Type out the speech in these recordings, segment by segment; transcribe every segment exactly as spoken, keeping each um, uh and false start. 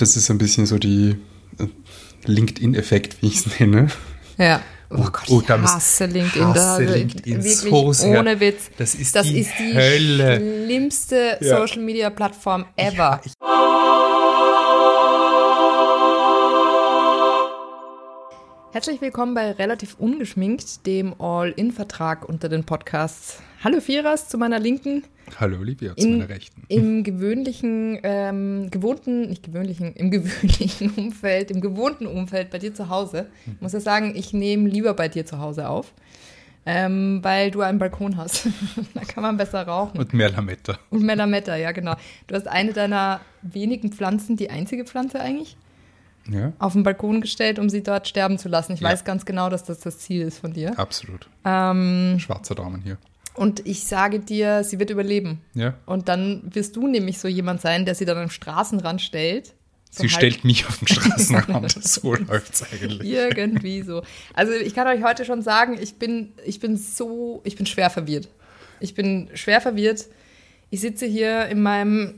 Das ist ein bisschen so die äh, LinkedIn-Effekt, wie ich es nenne. Ja. Oh Gott, oh, ich hasse LinkedIn. Hasse da LinkedIn wirklich so sehr. Ohne Witz. Das ist das die ist die Hölle. schlimmste Ja. Social-Media-Plattform ever. Ich, ich Herzlich willkommen bei Relativ Ungeschminkt, dem All-In-Vertrag unter den Podcasts. Hallo Firas zu meiner Linken. Hallo Olivia zu In, meiner Rechten. Im gewöhnlichen, ähm, gewohnten, nicht gewöhnlichen, im gewöhnlichen Umfeld, im gewohnten Umfeld bei dir zu Hause. Ich muss ja sagen, ich nehme lieber bei dir zu Hause auf, ähm, weil du einen Balkon hast. Da kann man besser rauchen. Und mehr Lametta. Und mehr Lametta, ja genau. Du hast eine deiner wenigen Pflanzen, die einzige Pflanze eigentlich, Ja, auf den Balkon gestellt, um sie dort sterben zu lassen. Ich Ja. weiß ganz genau, dass das das Ziel ist von dir. absolut. Ähm, Schwarzer Daumen hier. und ich sage dir, sie wird überleben. Ja. Und dann wirst du nämlich so jemand sein, der sie dann am Straßenrand stellt. So Sie halb- stellt mich auf den Straßenrand. So läuft's eigentlich. Irgendwie so. Also ich kann euch heute schon sagen, ich bin, ich bin so, ich bin schwer verwirrt. Ich bin schwer verwirrt. Ich sitze hier in meinem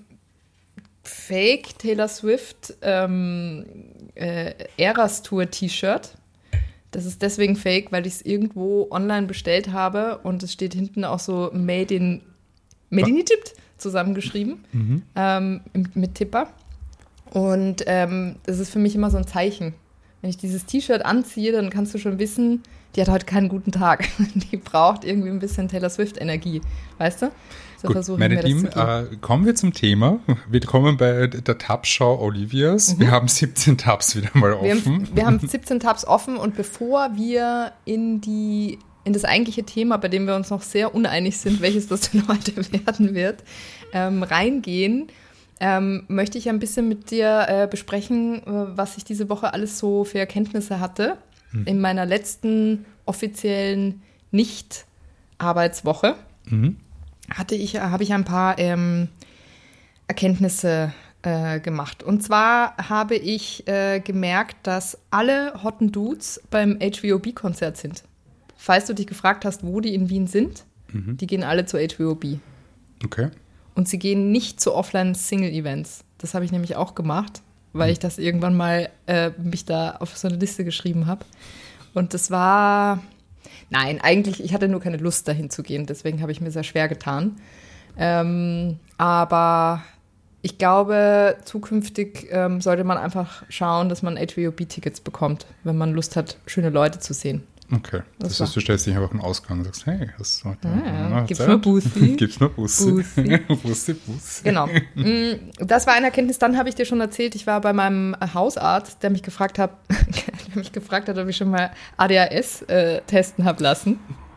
Fake Taylor Swift ähm, äh, Eras Tour T-Shirt. Das ist deswegen fake, weil ich es irgendwo online bestellt habe und es steht hinten auch so Made in, Made in Egypt zusammengeschrieben, Mhm. ähm, mit, mit Tipper. Und ähm, das ist für mich immer so ein Zeichen. Wenn ich dieses T-Shirt anziehe, dann kannst du schon wissen, die hat heute keinen guten Tag. Die braucht irgendwie ein bisschen Taylor Swift-Energie, weißt du? So Gut, versuche ich meine mir das Lieben, zu geben. äh, kommen wir zum Thema. Willkommen bei der Tabschau Olivias. Wir haben siebzehn Tabs wieder mal Wir offen. haben, wir haben siebzehn Tabs offen und bevor wir in die in das eigentliche Thema, bei dem wir uns noch sehr uneinig sind, welches das denn heute werden wird, ähm, reingehen, ähm, möchte ich ein bisschen mit dir äh, besprechen, äh, was ich diese Woche alles so für Erkenntnisse hatte Mhm. in meiner letzten offiziellen Nicht-Arbeitswoche. Mhm. hatte ich, habe ich ein paar ähm, Erkenntnisse äh, gemacht. Und zwar habe ich äh, gemerkt, dass alle Hotten Dudes beim H V O B-Konzert sind. Falls du dich gefragt hast, wo die in Wien sind, Mhm. die gehen alle zu H V O B. Okay. Und sie gehen nicht zu Offline-Single-Events. Das habe ich nämlich auch gemacht, weil ich das irgendwann mal äh, mich da auf so eine Liste geschrieben habe. Und das war... Nein, eigentlich, ich hatte nur keine Lust, dahin zu gehen. Deswegen habe ich mir sehr schwer getan. Ähm, aber ich glaube, zukünftig ähm, sollte man einfach schauen, dass man H V O B-Tickets bekommt, wenn man Lust hat, schöne Leute zu sehen. Okay. Das, Das das heißt, du stellst dich einfach einen Ausgang und sagst, hey, hast du heute Ah, äh, gibt's Zeit? mal Bussi? Gibt's mal Bussi? Bussi. Bussi, Bussi. Genau. Mm, Das war eine Erkenntnis. Dann habe ich dir schon erzählt, ich war bei meinem Hausarzt, der mich gefragt hat, der mich gefragt hat, ob ich schon mal A D H S äh, testen habe lassen.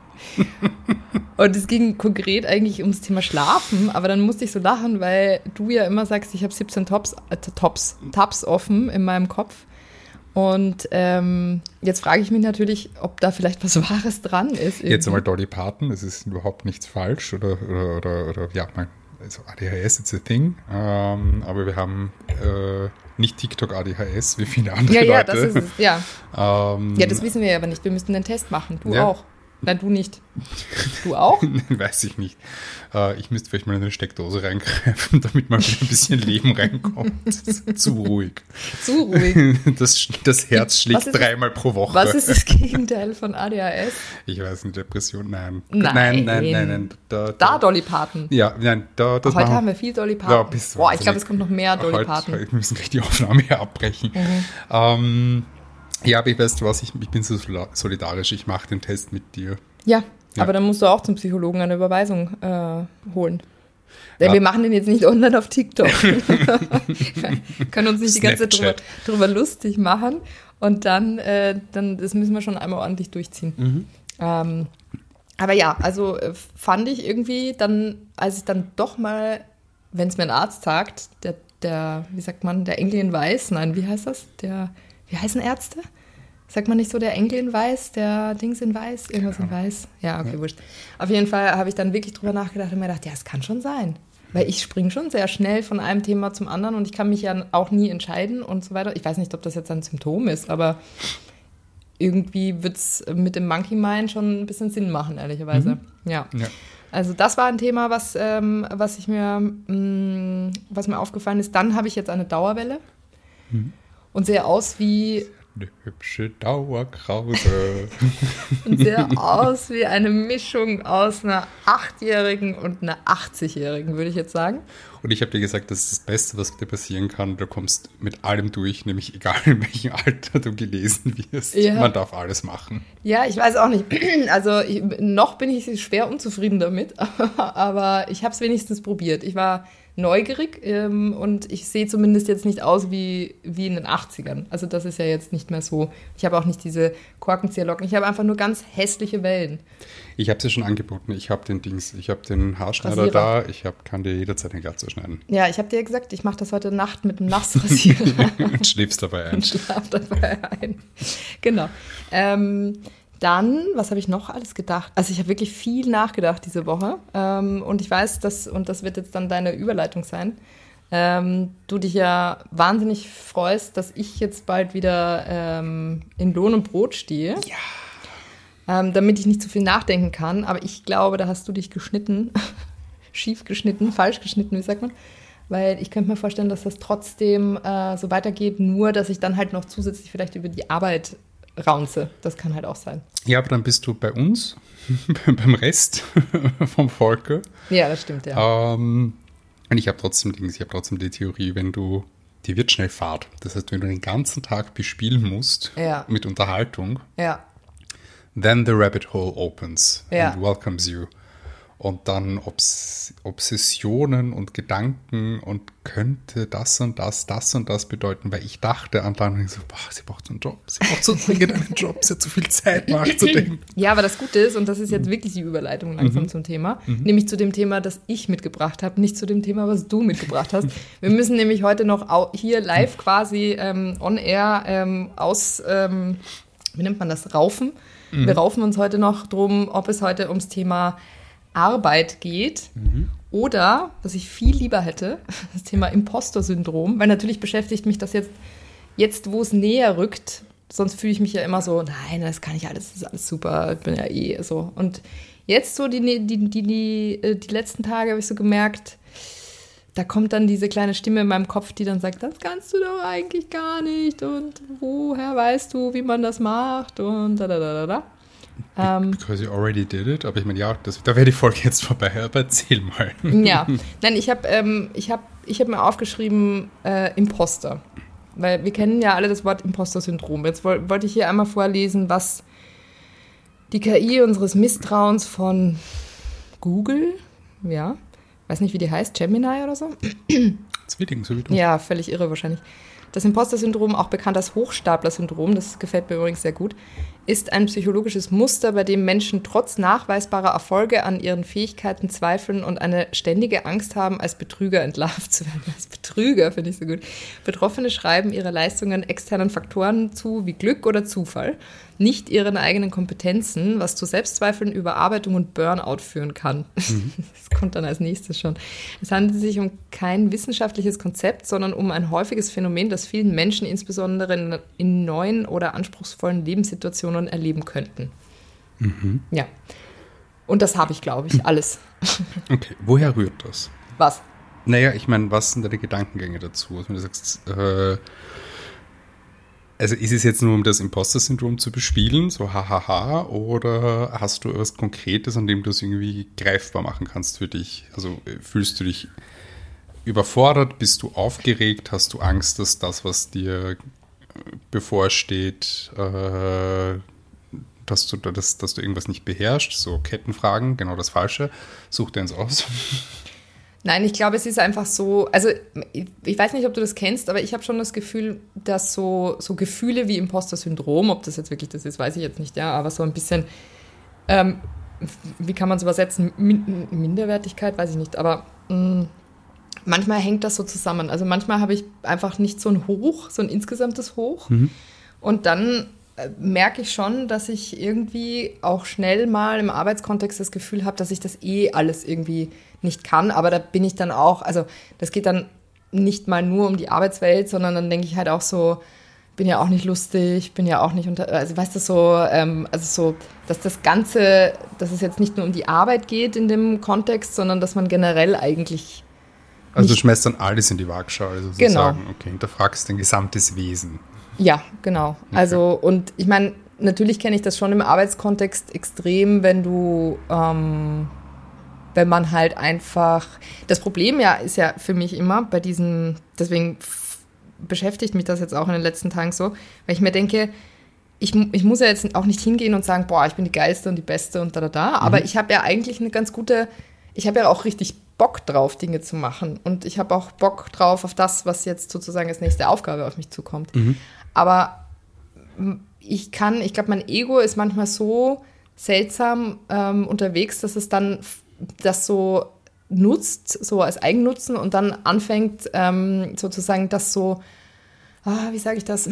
Und es ging konkret eigentlich ums Thema Schlafen, aber dann musste ich so lachen, weil du ja immer sagst, ich habe siebzehn Tops, äh, Tops, Tabs offen in meinem Kopf. Und ähm, jetzt frage ich mich natürlich, ob da vielleicht was Wahres dran ist. irgendwie. Jetzt einmal Dolly Parton, es ist überhaupt nichts falsch oder, oder, oder, oder ja, mein, also A D H S, it's a thing, ähm, aber wir haben äh, nicht TikTok A D H S wie viele andere Ja, ja, Leute. das ist es, ja. Ähm, Ja, das wissen wir ja aber nicht. Wir müssten den Test machen. Du Ja. auch. Nein, du nicht. Du auch? Weiß ich nicht. Äh, ich müsste vielleicht mal in eine Steckdose reingreifen, damit mal wieder ein bisschen Leben reinkommt. Das ist zu ruhig. Zu ruhig. Das, das Herz Was schlägt ist- dreimal pro Woche. Was ist das Gegenteil von A D H S? Ich weiß nicht, Depression, nein. Nein. nein, nein, nein. nein. Da, Da Dolly Parton. Ja, nein, da, das Heute machen- haben wir viel Dolly Ja, Parton. bist du Boah, ich wahnsinnig. glaube, es kommt noch mehr Dolly Heute- Parton. heute- Wir müssen gleich die Aufnahme hier abbrechen. Mhm. Ähm, ja, aber ich weißt du was, ich, ich bin so solidarisch, ich mache den Test mit dir. Ja, Ja. aber dann musst du auch zum Psychologen eine Überweisung äh, holen. Denn Ja. wir machen den jetzt nicht online auf TikTok. Wir können uns nicht die ganze Zeit drüber, Snapchat. drüber lustig machen. Und dann, äh, dann, das müssen wir schon einmal ordentlich durchziehen. Mhm. Ähm, aber ja, also äh, fand ich irgendwie dann, als ich dann doch mal, wenn es mir ein Arzt sagt, der, der, wie sagt man, der Engel in Weiß, nein, wie heißt das? Der, wie heißen Ärzte? Sagt man nicht so, der Engel in Weiß, der Dings in Weiß, irgendwas in Weiß? Ja, okay, Ja. wurscht. Auf jeden Fall habe ich dann wirklich drüber nachgedacht und mir gedacht, ja, es kann schon sein. Weil ich springe schon sehr schnell von einem Thema zum anderen und ich kann mich ja auch nie entscheiden und so weiter. Ich weiß nicht, ob das jetzt ein Symptom ist, aber irgendwie wird es mit dem Monkey Mind schon ein bisschen Sinn machen, ehrlicherweise. Mhm. Ja. Ja. Also das war ein Thema, was, ähm, was, ich mir, mh, was mir aufgefallen ist. Dann habe ich jetzt eine Dauerwelle. Mhm. Und sehe aus wie... Eine hübsche Dauerkrause. Und sehe aus wie eine Mischung aus einer Achtjährigen und einer achtzigjährigen, würde ich jetzt sagen. Und ich habe dir gesagt, das ist das Beste, was dir passieren kann. Du kommst mit allem durch, nämlich egal in welchem Alter du gelesen wirst. Ja. Man darf alles machen. Ja, ich weiß auch nicht. Also ich, noch bin ich schwer unzufrieden damit, aber ich habe es wenigstens probiert. Ich war neugierig ähm, und ich sehe zumindest jetzt nicht aus wie, wie in den achtzigern. Also das ist ja jetzt nicht mehr so. Ich habe auch nicht diese Korkenzieherlocken. Ich habe einfach nur ganz hässliche Wellen. Ich habe es ja schon angeboten. Ich habe den Dings, ich habe den Haarschneider Rasierer. da. Ich hab, kann dir jederzeit den Glatze schneiden. Ja, ich habe dir gesagt, ich mache das heute Nacht mit einem Nassrasierer. Und schläfst dabei ein. Und schlaf dabei ein. Genau. Ähm, Dann, was habe ich noch alles gedacht? Also ich habe wirklich viel nachgedacht diese Woche ähm, und ich weiß, dass, und das wird jetzt dann deine Überleitung sein, ähm, du dich ja wahnsinnig freust, dass ich jetzt bald wieder ähm, in Lohn und Brot stehe. Ja. Ähm, damit ich nicht zu viel nachdenken kann, aber ich glaube, da hast du dich geschnitten, schief geschnitten, falsch geschnitten, wie sagt man? Weil ich könnte mir vorstellen, dass das trotzdem äh, so weitergeht, nur dass ich dann halt noch zusätzlich vielleicht über die Arbeit raunze. Das kann halt auch sein. Ja, aber dann bist du bei uns, beim Rest vom Volke. Ja, das stimmt, ja. Ähm, und ich habe trotzdem, ich habe trotzdem die Theorie, wenn du, die wird schnell Fahrt. Das heißt, wenn du den ganzen Tag bespielen musst ja. mit Unterhaltung, ja. then the rabbit hole opens ja. and welcomes you. Und dann Obs- Obsessionen und Gedanken und könnte das und das, das und das bedeuten, weil ich dachte an dann so, boah, sie braucht so einen Job, sie braucht so dringend einen Job, sie hat so viel Zeit nachzudenken. Ja, aber das Gute ist, und das ist jetzt wirklich die Überleitung langsam mhm. zum Thema, mhm. nämlich zu dem Thema, das ich mitgebracht habe, nicht zu dem Thema, was du mitgebracht hast. Wir müssen nämlich heute noch au- hier live quasi ähm, on air ähm, aus, ähm, wie nennt man das, raufen. Mhm. Wir raufen uns heute noch drum, ob es heute ums Thema Arbeit geht mhm. oder, was ich viel lieber hätte, das Thema Imposter-Syndrom, weil natürlich beschäftigt mich das jetzt, jetzt wo es näher rückt, sonst fühle ich mich ja immer so, nein, das kann ich alles, das ist alles super, ich bin ja eh so. Und jetzt so die, die, die, die, die letzten Tage habe ich so gemerkt, da kommt dann diese kleine Stimme in meinem Kopf, die dann sagt, das kannst du doch eigentlich gar nicht und woher weißt du, wie man das macht und da, da, da, da. Because you already did it. Aber ich meine, ja, das, da wäre die Folge jetzt vorbei. Aber erzähl mal. Ja, nein, ich habe ähm, ich hab, ich hab mir aufgeschrieben äh, Imposter. Weil wir kennen ja alle das Wort Imposter-Syndrom. Jetzt woll, wollte ich hier einmal vorlesen, was die K I unseres Misstrauens von Google, ja, weiß nicht, wie die heißt, Gemini oder so? Zwilling, so wie du. Ja, völlig irre wahrscheinlich. Das Imposter-Syndrom, auch bekannt als Hochstapler-Syndrom, das gefällt mir übrigens sehr gut, ist ein psychologisches Muster, bei dem Menschen trotz nachweisbarer Erfolge an ihren Fähigkeiten zweifeln und eine ständige Angst haben, als Betrüger entlarvt zu werden. Als Betrüger finde ich so gut. Betroffene schreiben ihre Leistungen externen Faktoren zu, wie Glück oder Zufall, nicht ihren eigenen Kompetenzen, was zu Selbstzweifeln, Überarbeitung und Burnout führen kann. Mhm. Das kommt dann als nächstes schon. Es handelt sich um kein wissenschaftliches Konzept, sondern um ein häufiges Phänomen, das vielen Menschen insbesondere in, in neuen oder anspruchsvollen Lebenssituationen erleben könnten. Mhm. Ja. Und das habe ich, glaube ich, alles. Okay, woher rührt das? Was? Naja, ich meine, was sind deine Gedankengänge dazu? Also, wenn du sagst, äh, also ist es jetzt nur, um das Imposter-Syndrom zu bespielen, so hahaha, oder hast du etwas Konkretes, an dem du es irgendwie greifbar machen kannst für dich? Also fühlst du dich überfordert, bist du aufgeregt, hast du Angst, dass das, was dir bevorsteht, äh, dass du, dass, dass du irgendwas nicht beherrschst, so Kettenfragen, genau das Falsche, such dir eins aus. Nein, ich glaube, es ist einfach so, also ich, ich weiß nicht, ob du das kennst, aber ich habe schon das Gefühl, dass so, so Gefühle wie Imposter-Syndrom, ob das jetzt wirklich das ist, weiß ich jetzt nicht, ja, aber so ein bisschen, ähm, wie kann man es übersetzen, Min- Minderwertigkeit, weiß ich nicht, aber mh, manchmal hängt das so zusammen. Also manchmal habe ich einfach nicht so ein Hoch, so ein insgesamtes Hoch mhm. und dann äh, merke ich schon, dass ich irgendwie auch schnell mal im Arbeitskontext das Gefühl habe, dass ich das eh alles irgendwie nicht kann, aber da bin ich dann auch, also das geht dann nicht mal nur um die Arbeitswelt, sondern dann denke ich halt auch so, bin ja auch nicht lustig, bin ja auch nicht unter, also weißt du, so, ähm, also so, dass das Ganze, dass es jetzt nicht nur um die Arbeit geht in dem Kontext, sondern dass man generell eigentlich Also du schmeißt dann alles in die Waagschale sozusagen. Genau. Okay, hinterfragst dein gesamtes Wesen. Ja, genau. Okay. Also, und ich meine, natürlich kenne ich das schon im Arbeitskontext extrem, wenn du, ähm, wenn man halt einfach, das Problem ja ist ja für mich immer bei diesen, deswegen f- beschäftigt mich das jetzt auch in den letzten Tagen so, weil ich mir denke, ich, ich muss ja jetzt auch nicht hingehen und sagen, boah, ich bin die Geilste und die Beste und da, da, da, aber mhm. ich habe ja eigentlich eine ganz gute, ich habe ja auch richtig Bock drauf, Dinge zu machen und ich habe auch Bock drauf auf das, was jetzt sozusagen als nächste Aufgabe auf mich zukommt. Mhm. Aber ich kann, ich glaube, mein Ego ist manchmal so seltsam ähm, unterwegs, dass es dann das so nutzt, so als Eigennutzen und dann anfängt ähm, sozusagen das so, ah, wie sage ich das,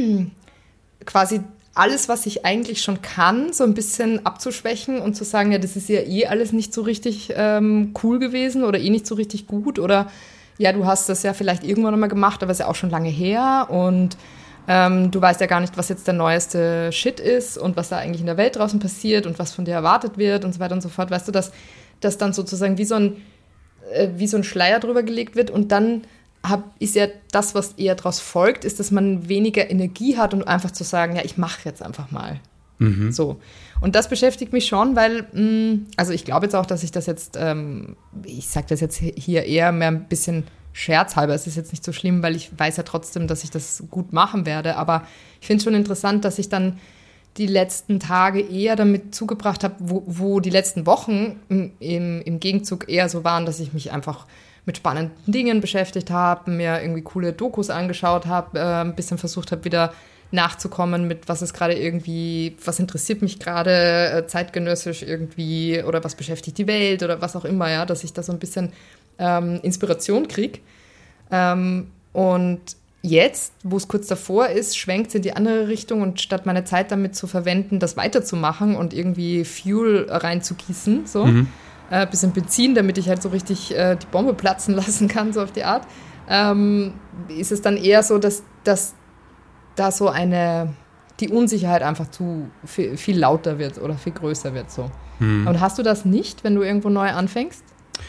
quasi alles, was ich eigentlich schon kann, so ein bisschen abzuschwächen und zu sagen, ja, das ist ja eh alles nicht so richtig ähm, cool gewesen oder eh nicht so richtig gut oder ja, du hast das ja vielleicht irgendwann mal gemacht, aber es ist ja auch schon lange her und Ähm, du weißt ja gar nicht, was jetzt der neueste Shit ist und was da eigentlich in der Welt draußen passiert und was von dir erwartet wird und so weiter und so fort. Weißt du, dass das dann sozusagen wie so ein, äh, wie so ein Schleier drüber gelegt wird und dann hab, ist ja das, was eher daraus folgt, ist, dass man weniger Energie hat und einfach zu sagen, ja, ich mache jetzt einfach mal. Mhm. So. Und das beschäftigt mich schon, weil, mh, also ich glaube jetzt auch, dass ich das jetzt, ähm, ich sage das jetzt hier eher mehr ein bisschen scherzhalber, es ist jetzt nicht so schlimm, weil ich weiß ja trotzdem, dass ich das gut machen werde, aber ich finde es schon interessant, dass ich dann die letzten Tage eher damit zugebracht habe, wo, wo die letzten Wochen im, im, im Gegenzug eher so waren, dass ich mich einfach mit spannenden Dingen beschäftigt habe, mir irgendwie coole Dokus angeschaut habe, äh, ein bisschen versucht habe, wieder nachzukommen mit, was ist gerade irgendwie, was interessiert mich gerade äh, zeitgenössisch irgendwie oder was beschäftigt die Welt oder was auch immer, ja, dass ich da so ein bisschen ähm, Inspiration kriege. Ähm, und jetzt, wo es kurz davor ist, schwenkt es in die andere Richtung und statt meine Zeit damit zu verwenden, das weiterzumachen und irgendwie Fuel reinzugießen, so, mhm. äh, bisschen Benzin, damit ich halt so richtig äh, die Bombe platzen lassen kann, so auf die Art, ähm, ist es dann eher so, dass, dass da so eine, die Unsicherheit einfach zu viel, viel lauter wird oder viel größer wird, so. Mhm. Und hast du das nicht, wenn du irgendwo neu anfängst?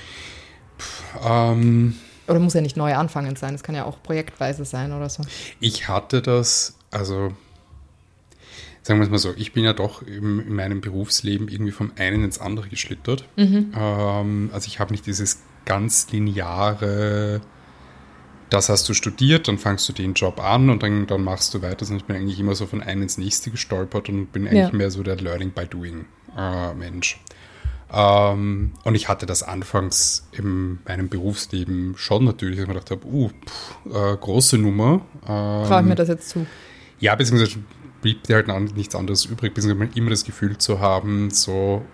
Puh, ähm... Oder muss ja nicht neu anfangen sein, es kann ja auch projektweise sein oder so. Ich hatte das, also sagen wir es mal so, ich bin ja doch im, in meinem Berufsleben irgendwie vom einen ins andere geschlittert. Mhm. Ähm, also ich habe nicht dieses ganz lineare, das hast du studiert, dann fangst du den Job an und dann, dann machst du weiter. Sondern ich bin eigentlich immer so von einem ins nächste gestolpert und bin eigentlich ja. mehr so der Learning by Doing äh, Mensch. Ähm, und ich hatte das anfangs in meinem Berufsleben schon natürlich, dass ich mir gedacht habe, uh, pff, äh, große Nummer. Ähm, Traue ich mir das jetzt zu? Ja, beziehungsweise blieb dir halt nichts anderes übrig, beziehungsweise immer das Gefühl zu haben, so,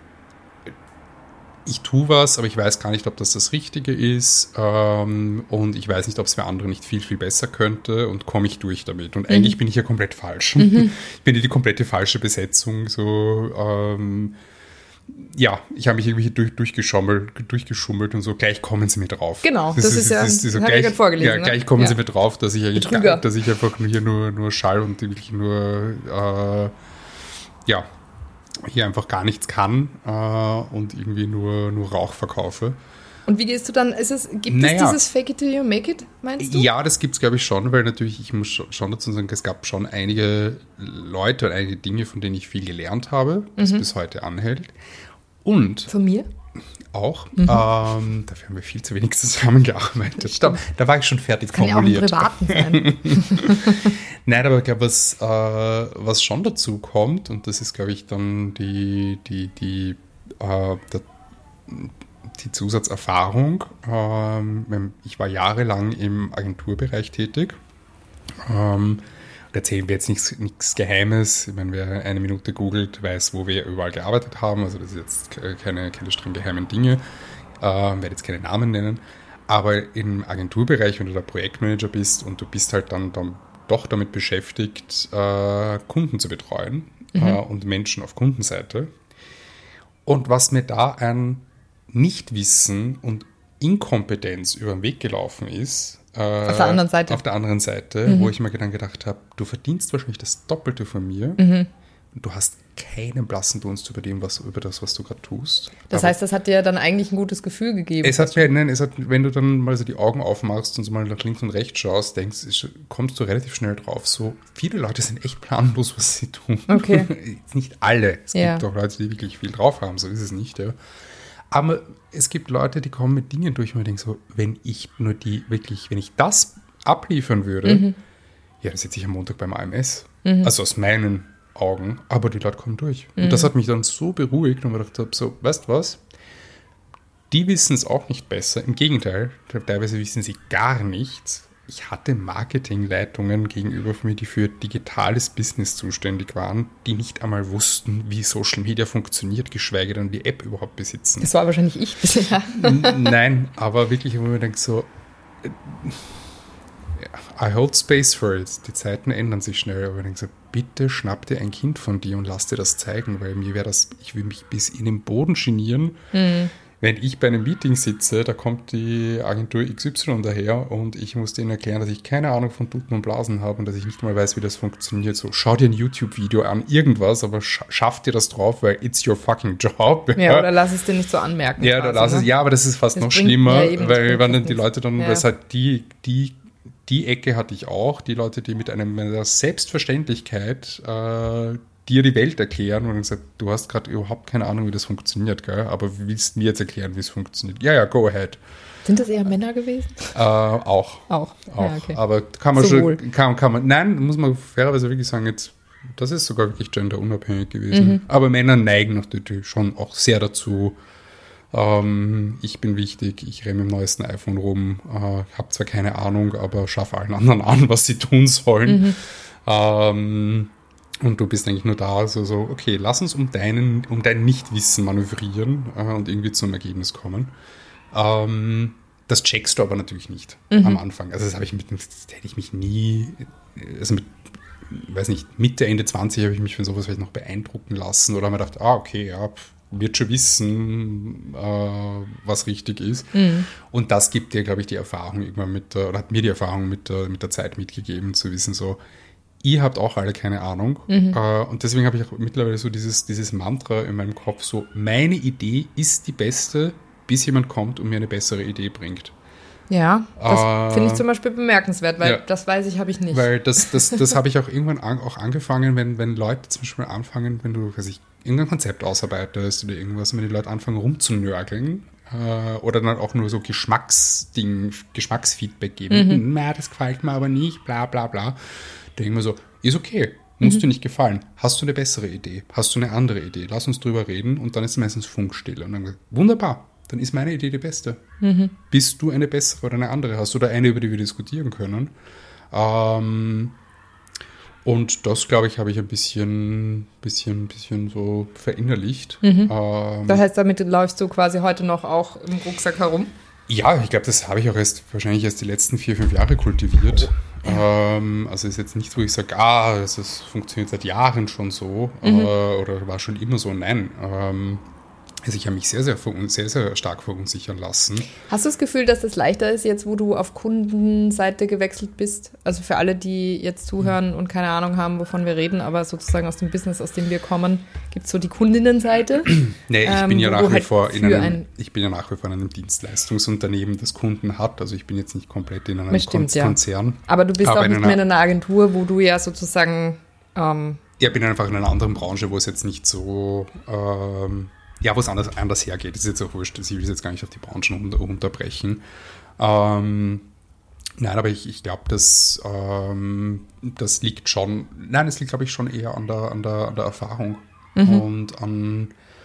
ich tue was, aber ich weiß gar nicht, ob das das Richtige ist ähm, und ich weiß nicht, ob es für andere nicht viel, viel besser könnte und komme ich durch damit. Und mhm. eigentlich bin ich ja komplett falsch. Mhm. Ich bin ja die komplette falsche Besetzung, so, ähm, ja, ich habe mich irgendwie durch, durchgeschummelt, durchgeschummelt und so, gleich kommen sie mir drauf. Genau, das, das ist, ist ja, das ist, das so habe gleich, ich gerade vorgelesen. Ja, ne? gleich kommen ja. sie mir drauf, dass ich eigentlich gar, dass ich einfach hier nur, nur Schall und wirklich nur, äh, ja, hier einfach gar nichts kann äh, und irgendwie nur, nur Rauch verkaufe. Und wie gehst du dann, ist es, gibt naja. es dieses Fake it till you make it, meinst du? Ja, das gibt es, glaube ich, schon, weil natürlich, ich muss schon dazu sagen, es gab schon einige Leute und einige Dinge, von denen ich viel gelernt habe, das mhm. bis heute anhält. Und von mir? Auch. Mhm. Ähm, dafür haben wir viel zu wenig zusammengearbeitet. Da, da war ich schon fertig das formuliert. Kann ja auch im Privaten sein. Nein, aber ich glaube, was, äh, was schon dazu kommt, und das ist, glaube ich, dann die, die, die, äh, der, die Zusatzerfahrung. Ähm, ich war jahrelang im Agenturbereich tätig. Ähm, erzählen wir jetzt nichts, nichts Geheimes. Ich meine, wer eine Minute googelt, weiß, wo wir überall gearbeitet haben. Also das ist jetzt keine, keine streng geheimen Dinge. Ich äh, werde jetzt keine Namen nennen. Aber im Agenturbereich, wenn du da Projektmanager bist und du bist halt dann, dann doch damit beschäftigt, äh, Kunden zu betreuen mhm. äh, und Menschen auf Kundenseite. Und was mir da ein Nichtwissen und Inkompetenz über den Weg gelaufen ist, Äh, auf der anderen Seite. Auf der anderen Seite, mhm. wo ich mir dann gedacht habe, du verdienst wahrscheinlich das Doppelte von mir, mhm. du hast keinen blassen Dunst über dem, was, über das, was du gerade tust. Das Aber heißt, das hat dir dann eigentlich ein gutes Gefühl gegeben. Es hat, nein, es hat, wenn du dann mal so die Augen aufmachst und so mal nach links und rechts schaust, denkst, kommst du relativ schnell drauf. So, viele Leute sind echt planlos, was sie tun. Okay. Nicht alle. Es Ja. gibt auch Leute, die wirklich viel drauf haben, so ist es nicht, ja. Aber es gibt Leute, die kommen mit Dingen durch und ich denke so, wenn ich nur die wirklich, wenn ich das abliefern würde, Mhm. ja, dann sitze ich am Montag beim A M S. Also aus meinen Augen, aber die Leute kommen durch. Und Mhm. das hat mich dann so beruhigt und ich gedacht habe, so, weißt du was? Die wissen es auch nicht besser. Im Gegenteil, teilweise wissen sie gar nichts. Ich hatte Marketingleitungen gegenüber von mir, die für digitales Business zuständig waren, die nicht einmal wussten, wie Social Media funktioniert, geschweige denn die App überhaupt besitzen. Das war wahrscheinlich ich bisher. N- Nein, aber wirklich, wo man denkt so, äh, I hold space for it. Die Zeiten ändern sich schnell, aber ich denke so, bitte schnapp dir ein Kind von dir und lass dir das zeigen, weil mir wäre das, ich will mich bis in den Boden genieren. Mhm. Wenn ich bei einem Meeting sitze, da kommt die Agentur X Y daher und ich muss denen erklären, dass ich keine Ahnung von Tuten und Blasen habe und dass ich nicht mal weiß, wie das funktioniert. So, schau dir ein YouTube-Video an, irgendwas, aber sch schaff dir das drauf, weil it's your fucking job. Ja, oder lass es dir nicht so anmerken. Ja, oder lass quasi, es, ne? ja, aber das ist fast Das noch bringt- schlimmer, ja, eben, das weil bringt wenn fast dann die nichts. Leute dann, Ja. weil es halt die, die, die Ecke hatte ich auch, die Leute, die mit einem, mit einer Selbstverständlichkeit äh, dir die Welt erklären und dann gesagt, du hast gerade überhaupt keine Ahnung, wie das funktioniert, gell? Aber willst mir jetzt erklären, wie es funktioniert? Ja, ja, go ahead. Sind das eher Männer gewesen? Äh, auch. Auch. Auch. Ja, okay. Aber kann man Sowohl. schon, kann, kann man, nein, muss man fairerweise wirklich sagen, jetzt, das ist sogar wirklich genderunabhängig gewesen. Mhm. Aber Männer neigen natürlich schon auch sehr dazu, ähm, ich bin wichtig, ich renne mit dem neuesten iPhone rum, äh, habe zwar keine Ahnung, aber schaffe allen anderen an, was sie tun sollen. Mhm. Ähm, und du bist eigentlich nur da, so, so okay, lass uns um, deinen, um dein Nichtwissen manövrieren äh, und irgendwie zum Ergebnis kommen. Ähm, das checkst du aber natürlich nicht Mhm. am Anfang. Also das habe ich mit, das hätte ich mich nie, also mit, weiß nicht, Mitte, Ende zwanzig habe ich mich von sowas vielleicht noch beeindrucken lassen oder habe mir gedacht, ah, okay, ja, pff, wird schon wissen, äh, was richtig ist. Mhm. Und das gibt dir, glaube ich, die Erfahrung irgendwann mit der, oder hat mir die Erfahrung mit der, mit der Zeit mitgegeben, zu wissen, so, ihr habt auch alle keine Ahnung. Mhm. Äh, und deswegen habe ich auch mittlerweile so dieses, dieses Mantra in meinem Kopf, so, meine Idee ist die beste, bis jemand kommt und mir eine bessere Idee bringt. Ja, das Äh, finde ich zum Beispiel bemerkenswert, weil ja. das weiß ich, habe ich nicht. Weil das, das, das habe ich auch irgendwann an, auch angefangen, wenn, wenn Leute zum Beispiel anfangen, wenn du, weiß ich, irgendein Konzept ausarbeitest oder irgendwas, wenn die Leute anfangen rumzunörgeln äh, oder dann auch nur so Geschmacksding, Geschmacksfeedback geben, Mhm. na, das gefällt mir aber nicht, bla bla bla. Da denke ich mir so, ist okay, muss Mhm. dir nicht gefallen. Hast du eine bessere Idee? Hast du eine andere Idee? Lass uns drüber reden und dann ist meistens Funkstille. Und dann gesagt, wunderbar, dann ist meine Idee die beste. Mhm. Bis du eine bessere oder eine andere hast oder eine, über die wir diskutieren können. Ähm, und das, glaube ich, habe ich ein bisschen, bisschen, bisschen so verinnerlicht. Mhm. Ähm, Das heißt, damit läufst du quasi heute noch auch im Rucksack herum? ja, ich glaube, das habe ich auch erst wahrscheinlich erst die letzten vier, fünf Jahre kultiviert. Ähm, also ist jetzt nicht, wo ich sage, ah, es ist, funktioniert seit Jahren schon so Mhm. äh, oder war schon immer so. Nein. Ähm, also ich habe mich sehr, sehr, verun- sehr, sehr stark verunsichern lassen. Hast du das Gefühl, dass es leichter ist, jetzt wo du auf Kundenseite gewechselt bist? Also für alle, die jetzt zuhören und keine Ahnung haben, wovon wir reden, aber sozusagen aus dem Business, aus dem wir kommen, gibt es so die Kundinnenseite? Nee, ich Ähm, bin ja wo nach du wie halt vor in für einem, ein- ich bin ja nach wie vor in einem Dienstleistungsunternehmen, das Kunden hat. Also ich bin jetzt nicht komplett in einem Das stimmt, Kon- ja. Konzern. Aber du bist Aber auch in nicht einer- mehr in einer Agentur, wo du ja sozusagen ähm, Ja, bin einfach in einer anderen Branche, wo es jetzt nicht so, ähm, ja, wo es anders, anders hergeht. Das ist jetzt auch wurscht. Ich will es jetzt gar nicht auf die Branchen unter, unterbrechen. Ähm, nein, aber ich, ich glaube, das, ähm, das liegt schon, nein, es liegt, glaube ich, schon eher an der, an der, an der Erfahrung Mhm. und an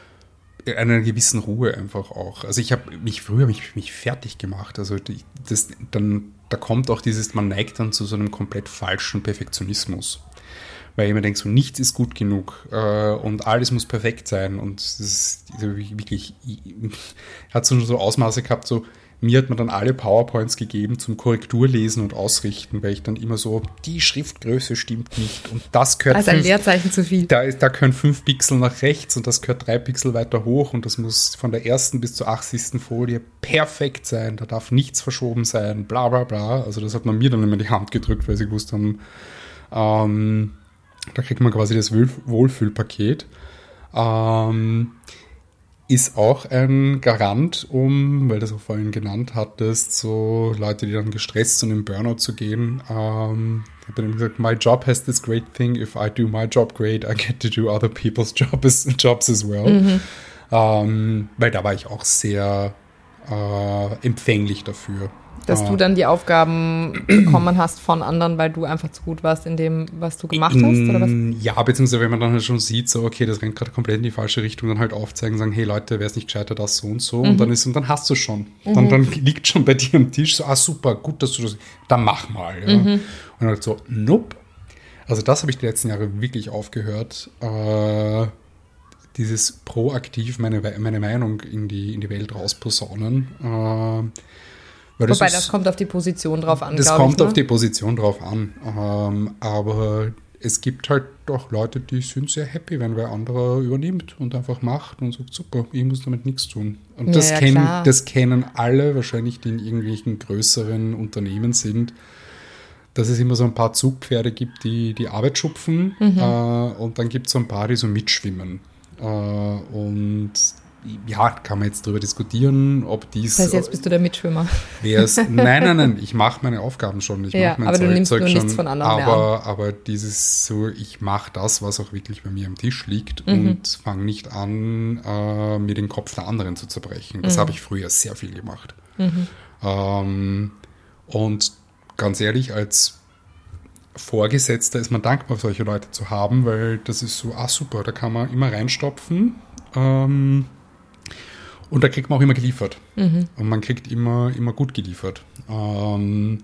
einer gewissen Ruhe einfach auch. Also ich habe mich früher mich, mich fertig gemacht. Also die, das, dann, da kommt auch dieses, man neigt dann zu so einem komplett falschen Perfektionismus. Weil ich mir denke, so nichts ist gut genug äh, und alles muss perfekt sein. Und das ist also wirklich, hat so, so Ausmaße gehabt, so mir hat man dann alle PowerPoints gegeben zum Korrekturlesen und Ausrichten, weil ich dann immer so, die Schriftgröße stimmt nicht und das gehört also ein fünf, Leerzeichen zu viel. da, ist, da können fünf Pixel nach rechts und das gehört drei Pixel weiter hoch und das muss von der ersten bis zur achtzigsten Folie perfekt sein, da darf nichts verschoben sein, bla bla bla. Also das hat man mir dann immer in die Hand gedrückt, weil sie gewusst haben, ähm, Da kriegt man quasi das Wohlfühlpaket. Ähm, ist auch ein Garant, um, weil du es auch vorhin genannt hattest, so Leute, die dann gestresst sind, in Burnout zu gehen. Ähm, ich habe dann gesagt, my job has this great thing. If I do my job great, I get to do other people's job as, jobs as well. Mhm. Ähm, weil da war ich auch sehr äh, empfänglich dafür. Dass äh, du dann die Aufgaben bekommen hast von anderen, weil du einfach zu gut warst in dem, was du gemacht hast, oder was? Ja, beziehungsweise wenn man dann halt schon sieht, so okay, das rennt gerade komplett in die falsche Richtung, dann halt aufzeigen, sagen, hey Leute, wäre es nicht gescheiter, das so und so, mhm. und dann ist und dann hast du schon. Mhm. Dann, dann liegt schon bei dir am Tisch so, ah super, gut, dass du das, dann mach mal. Ja. Mhm. Und halt so, nope. Also das habe ich die letzten Jahre wirklich aufgehört, äh, dieses proaktiv meine, meine Meinung in die, in die Welt rausposaunen. Äh, Weil das Wobei, ist, das kommt auf die Position drauf an, Das glaube kommt ich, ne? auf die Position drauf an. Ähm, aber es gibt halt auch Leute, die sind sehr happy, wenn wer anderer übernimmt und einfach macht und sagt, super, ich muss damit nichts tun. Und Ja, das, ja, kennen, klar. das kennen alle, wahrscheinlich, die in irgendwelchen größeren Unternehmen sind, dass es immer so ein paar Zugpferde gibt, die die Arbeit schupfen, Mhm. äh, und dann gibt es so ein paar, die so mitschwimmen. Äh, und ja, kann man jetzt darüber diskutieren, ob dies... Das heißt, jetzt bist du der Mitschwimmer. Wär's, nein, nein, nein, ich mache meine Aufgaben schon. Ich Ja, mach mein aber du Zeug, nimmst Zeug nur schon, nichts von anderen mehr aber, aber dieses so, ich mache das, was auch wirklich bei mir am Tisch liegt, Mhm. und fange nicht an, äh, mir den Kopf der anderen zu zerbrechen. Das Mhm. habe ich früher sehr viel gemacht. Mhm. Ähm, und ganz ehrlich, als Vorgesetzter ist man dankbar, solche Leute zu haben, weil das ist so, ah super, da kann man immer reinstopfen. Ähm, Und da kriegt man auch immer geliefert. Mhm. Und man kriegt immer, immer gut geliefert. Ähm,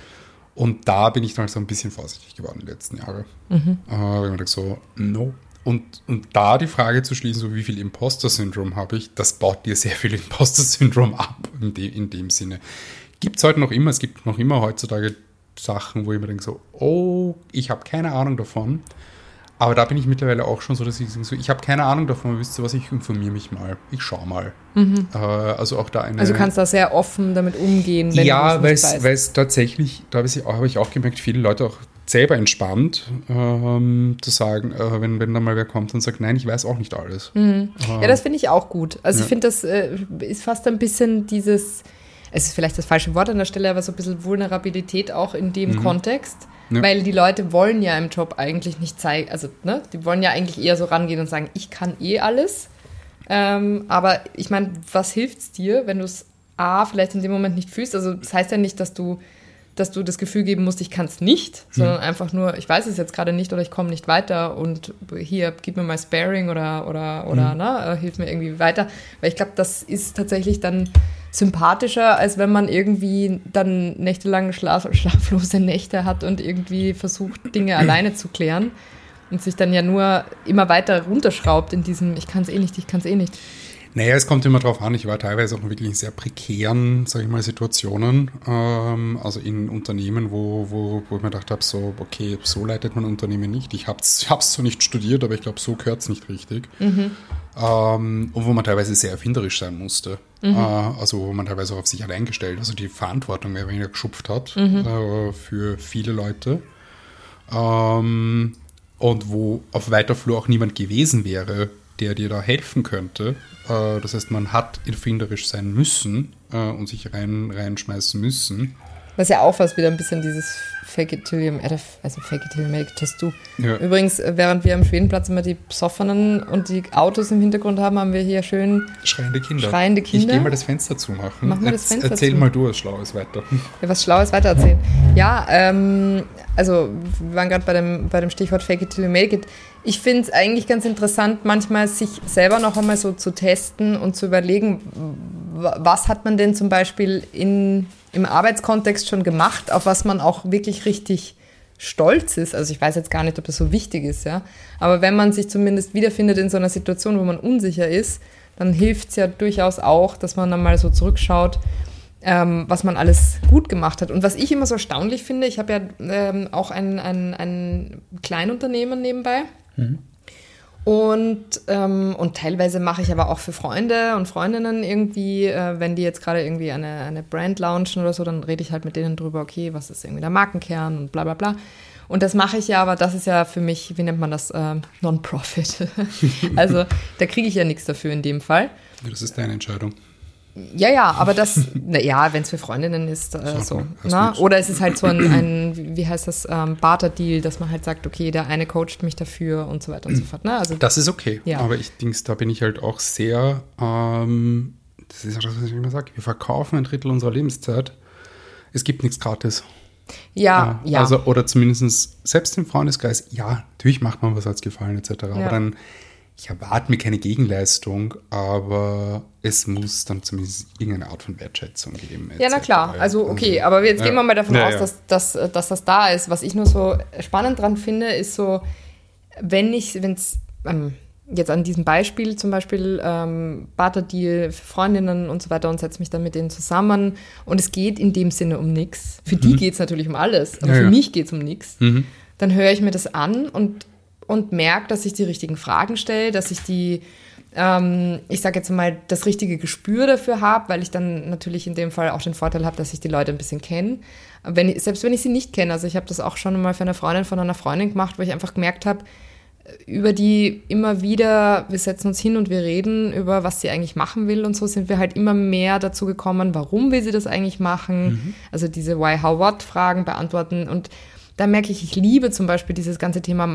und da bin ich dann so ein bisschen vorsichtig geworden die letzten Jahre. Mhm. Äh, weil man denkt so, no. Und, und da die Frage zu schließen, so wie viel Imposter-Syndrom habe ich, das baut dir sehr viel Imposter-Syndrom ab in, de, in dem Sinne. Gibt es heute noch immer, es gibt noch immer heutzutage Sachen, wo ich mir denke so, oh, ich habe keine Ahnung davon. Aber da bin ich mittlerweile auch schon so, dass ich so, ich habe keine Ahnung davon, wisst ihr was, ich informiere mich mal, ich schaue mal. Mhm. Äh, also auch da eine... Also du kannst da sehr offen damit umgehen, wenn ja, du es nicht weißt. Ja, weil es tatsächlich, da habe ich, hab ich auch gemerkt, viele Leute auch selber entspannt, ähm, zu sagen, äh, wenn, wenn da mal wer kommt und sagt, nein, ich weiß auch nicht alles. Mhm. Äh, ja, das finde ich auch gut. Also ja. ich finde, das äh, ist fast ein bisschen dieses, es ist vielleicht das falsche Wort an der Stelle, aber so ein bisschen Vulnerabilität auch in dem Mhm. Kontext. Ja. Weil die Leute wollen ja im Job eigentlich nicht zeigen, also ne, die wollen ja eigentlich eher so rangehen und sagen, ich kann eh alles. Ähm, aber ich meine, was hilft es dir, wenn du es A, vielleicht in dem Moment nicht fühlst? Also das heißt ja nicht, dass du, dass du das Gefühl geben musst, ich kann es nicht, sondern Mhm. einfach nur, ich weiß es jetzt gerade nicht oder ich komme nicht weiter und hier, gib mir mal Sparing oder, oder, oder Mhm. ne, hilf mir irgendwie weiter. Weil ich glaube, das ist tatsächlich dann sympathischer, als wenn man irgendwie dann nächtelang Schlaf, schlaflose Nächte hat und irgendwie versucht, Dinge alleine zu klären und sich dann ja nur immer weiter runterschraubt in diesem, ich kann es eh nicht, ich kann es eh nicht. Naja, es kommt immer drauf an. Ich war teilweise auch wirklich in sehr prekären, sage ich mal, Situationen. Ähm, also in Unternehmen, wo, wo, wo ich mir gedacht habe, so, okay, so leitet man Unternehmen nicht. Ich habe es zwar nicht studiert, aber ich glaube, so gehört es nicht richtig. Mhm. Ähm, und wo man teilweise sehr erfinderisch sein musste. Mhm. Äh, also wo man teilweise auch auf sich allein gestellt, also die Verantwortung mehr oder weniger geschupft hat, mhm. äh, für viele Leute. Ähm, und wo auf weiter Flur auch niemand gewesen wäre, der dir da helfen könnte. Äh, das heißt, man hat erfinderisch sein müssen äh, und sich rein, reinschmeißen müssen. Was ja auch fast wieder ein bisschen dieses Fake it till you make it, also Fake it till you make it, hast du. Ja. Übrigens, während wir am Schwedenplatz immer die Besoffenen und die Autos im Hintergrund haben, haben wir hier schön schreiende Kinder. Schreiende Kinder. Ich gehe mal das Fenster zumachen. Mach mal das Fenster Erzähl zu. mal du was Schlaues weiter. Ja, was Schlaues weitererzählen. Ja, ähm, also wir waren gerade bei dem, bei dem Stichwort Fake it till you make it. Ich finde es eigentlich ganz interessant, manchmal sich selber noch einmal so zu testen und zu überlegen, was hat man denn zum Beispiel in, im Arbeitskontext schon gemacht, auf was man auch wirklich richtig stolz ist. Also ich weiß jetzt gar nicht, ob das so wichtig ist, ja. Aber wenn man sich zumindest wiederfindet in so einer Situation, wo man unsicher ist, dann hilft es ja durchaus auch, dass man dann mal so zurückschaut, ähm, was man alles gut gemacht hat. Und was ich immer so erstaunlich finde, ich habe ja ähm, auch ein, ein, ein Kleinunternehmen nebenbei. Mhm. Und, ähm, und teilweise mache ich aber auch für Freunde und Freundinnen irgendwie, äh, wenn die jetzt gerade irgendwie eine, eine Brand launchen oder so, dann rede ich halt mit denen drüber, okay, was ist irgendwie der Markenkern und bla bla bla. Und das mache ich ja, aber das ist ja für mich, wie nennt man das, äh, Non-Profit. Also da kriege ich ja nichts dafür in dem Fall. Ja, das ist deine Entscheidung. Ja, ja, aber das, naja, wenn es für Freundinnen ist, äh, so. Na? Oder es ist halt so ein, ein wie heißt das, ähm, Barter-Deal, dass man halt sagt, okay, der eine coacht mich dafür und so weiter und so fort. Ne? Also, das ist okay, ja. aber ich denke, da bin ich halt auch sehr, ähm, das ist auch das, was ich immer sage, wir verkaufen ein Drittel unserer Lebenszeit. Es gibt nichts gratis. Ja, äh, ja. Also, oder zumindest selbst im Freundeskreis, ja, natürlich macht man was als Gefallen et cetera. Ja. Aber dann, ich erwarte mir keine Gegenleistung, aber es muss dann zumindest irgendeine Art von Wertschätzung geben. Ja, na klar. Also okay, aber jetzt ja. gehen wir mal davon ja, aus, ja. Dass, dass, dass das da ist. Was ich nur so spannend dran finde, ist so, wenn ich, wenn es ähm, jetzt an diesem Beispiel zum Beispiel ähm, Barter-Deal für Freundinnen und so weiter und setze mich dann mit denen zusammen und es geht in dem Sinne um nichts. Für mhm. die geht es natürlich um alles, aber ja, für ja. mich geht es um nichts. Mhm. Dann höre ich mir das an und und merke, dass ich die richtigen Fragen stelle, dass ich die, ähm, ich sage jetzt mal, das richtige Gespür dafür habe, weil ich dann natürlich in dem Fall auch den Vorteil habe, dass ich die Leute ein bisschen kenne. Wenn ich, selbst wenn ich sie nicht kenne, also ich habe das auch schon mal für eine Freundin von einer Freundin gemacht, wo ich einfach gemerkt habe, über die immer wieder, wir setzen uns hin und wir reden über, was sie eigentlich machen will und so sind wir halt immer mehr dazu gekommen, warum will sie das eigentlich machen, mhm. also diese Why, How, What Fragen beantworten und da merke ich, ich liebe zum Beispiel dieses ganze Thema,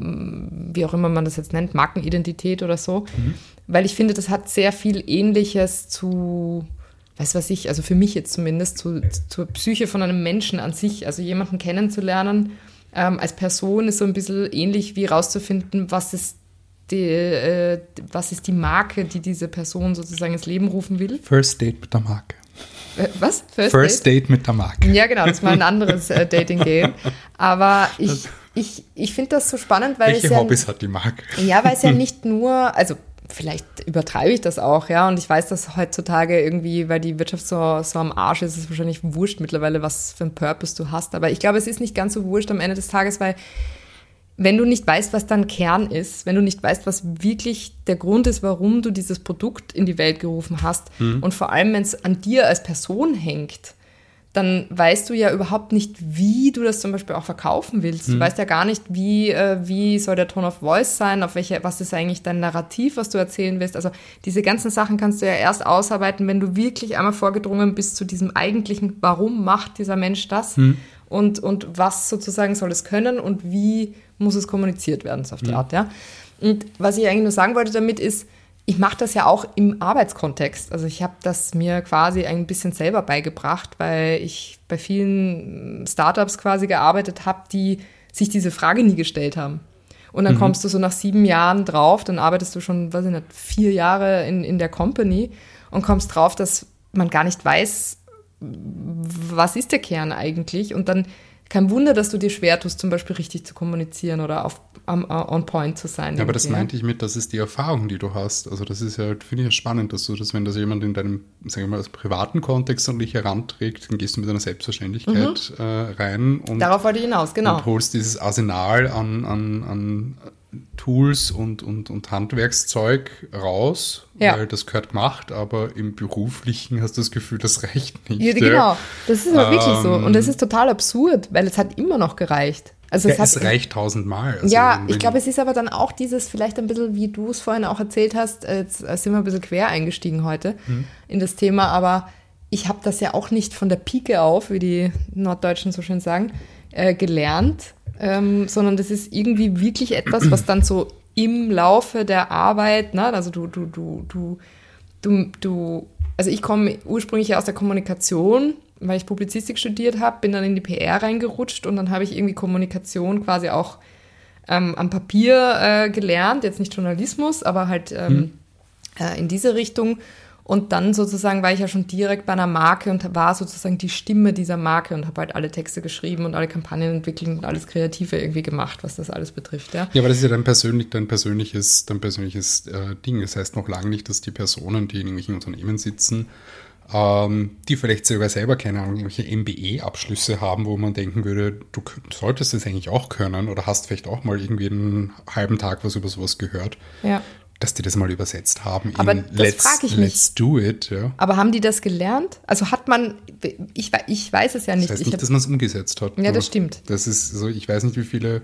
wie auch immer man das jetzt nennt, Markenidentität oder so, mhm. weil ich finde, das hat sehr viel Ähnliches zu, weiß was ich, also für mich jetzt zumindest, zu, zur Psyche von einem Menschen an sich, also jemanden kennenzulernen ähm, als Person ist so ein bisschen ähnlich wie rauszufinden, was ist die, äh, was ist die Marke, die diese Person sozusagen ins Leben rufen will. First Date mit der Marke. Äh, was? First, First Date? Date mit der Marke. Ja, genau, das ist mal ein anderes äh, Dating-Game. Aber ich, ich, ich finde das so spannend, weil Welche es ja... Hobbys hat die Marke? Ja, weil es ja nicht nur... Also vielleicht übertreibe ich das auch, ja, und ich weiß, dass heutzutage irgendwie, weil die Wirtschaft so, so am Arsch ist, ist es wahrscheinlich wurscht mittlerweile, was für einen Purpose du hast. Aber ich glaube, es ist nicht ganz so wurscht am Ende des Tages, weil wenn du nicht weißt, was dein Kern ist, wenn du nicht weißt, was wirklich der Grund ist, warum du dieses Produkt in die Welt gerufen hast mhm. und vor allem, wenn es an dir als Person hängt, dann weißt du ja überhaupt nicht, wie du das zum Beispiel auch verkaufen willst. Mhm. Du weißt ja gar nicht, wie, äh, wie soll der Tone of Voice sein, auf welche, was ist eigentlich dein Narrativ, was du erzählen willst. Also diese ganzen Sachen kannst du ja erst ausarbeiten, wenn du wirklich einmal vorgedrungen bist zu diesem eigentlichen, warum macht dieser Mensch das mhm. und, und was sozusagen soll es können und wie muss es kommuniziert werden, so auf die mhm. Art. Ja. Und was ich eigentlich nur sagen wollte damit ist, ich mache das ja auch im Arbeitskontext. Also ich habe das mir quasi ein bisschen selber beigebracht, weil ich bei vielen Startups quasi gearbeitet habe, die sich diese Frage nie gestellt haben. Und dann mhm. kommst du so nach sieben Jahren drauf, dann arbeitest du schon, weiß ich nicht, vier Jahre in, in der Company und kommst drauf, dass man gar nicht weiß, was ist der Kern eigentlich. Und dann kein Wunder, dass du dir schwer tust, zum Beispiel richtig zu kommunizieren oder auf, um, on point zu sein. Ja, aber das meinte ich mit, das ist die Erfahrung, die du hast. Also das ist ja, finde ich ja spannend, dass du das, wenn das jemand in deinem, sagen wir mal, privaten Kontext an dich heranträgt, dann gehst du mit einer Selbstverständlichkeit mhm. äh, rein und, darauf wollte ich hinaus, genau. und holst dieses Arsenal an, an, an Tools und, und, und Handwerkszeug raus, ja. weil das gehört gemacht, aber im Beruflichen hast du das Gefühl, das reicht nicht. Ja, genau, das ist aber ähm, wirklich so. Und das ist total absurd, weil es hat immer noch gereicht. Also ja, es, hat, es reicht tausendmal. Also ja, ich glaube, es ist aber dann auch dieses, vielleicht ein bisschen, wie du es vorhin auch erzählt hast, jetzt sind wir ein bisschen quer eingestiegen heute hm. in das Thema, aber ich habe das ja auch nicht von der Pike auf, wie die Norddeutschen so schön sagen, äh, gelernt, ähm, sondern das ist irgendwie wirklich etwas, was dann so im Laufe der Arbeit, ne, also du, du, du, du, du, du, also ich komme ursprünglich ja aus der Kommunikation, weil ich Publizistik studiert habe, bin dann in die P R reingerutscht und dann habe ich irgendwie Kommunikation quasi auch ähm, am Papier äh, gelernt, jetzt nicht Journalismus, aber halt ähm, mhm. äh, in diese Richtung. Und dann sozusagen war ich ja schon direkt bei einer Marke und war sozusagen die Stimme dieser Marke und habe halt alle Texte geschrieben und alle Kampagnen entwickelt und alles Kreative irgendwie gemacht, was das alles betrifft. Ja, ja, aber das ist ja dein, persönlich, dein persönliches, dein persönliches äh, Ding. Das heißt noch lange nicht, dass die Personen, die in irgendwelchen Unternehmen sitzen, ähm, die vielleicht sogar selber, keine Ahnung, irgendwelche M B A-Abschlüsse haben, wo man denken würde, du solltest das eigentlich auch können oder hast vielleicht auch mal irgendwie einen halben Tag was über sowas gehört. Ja. dass die das mal übersetzt haben. Aber in das let's, frage ich let's mich. do it. Ja. Aber haben die das gelernt? Also hat man, ich, ich weiß es ja nicht. Das heißt ich nicht, hab, dass man es umgesetzt hat. Ja, das stimmt. Das ist so, ich weiß nicht, wie viele,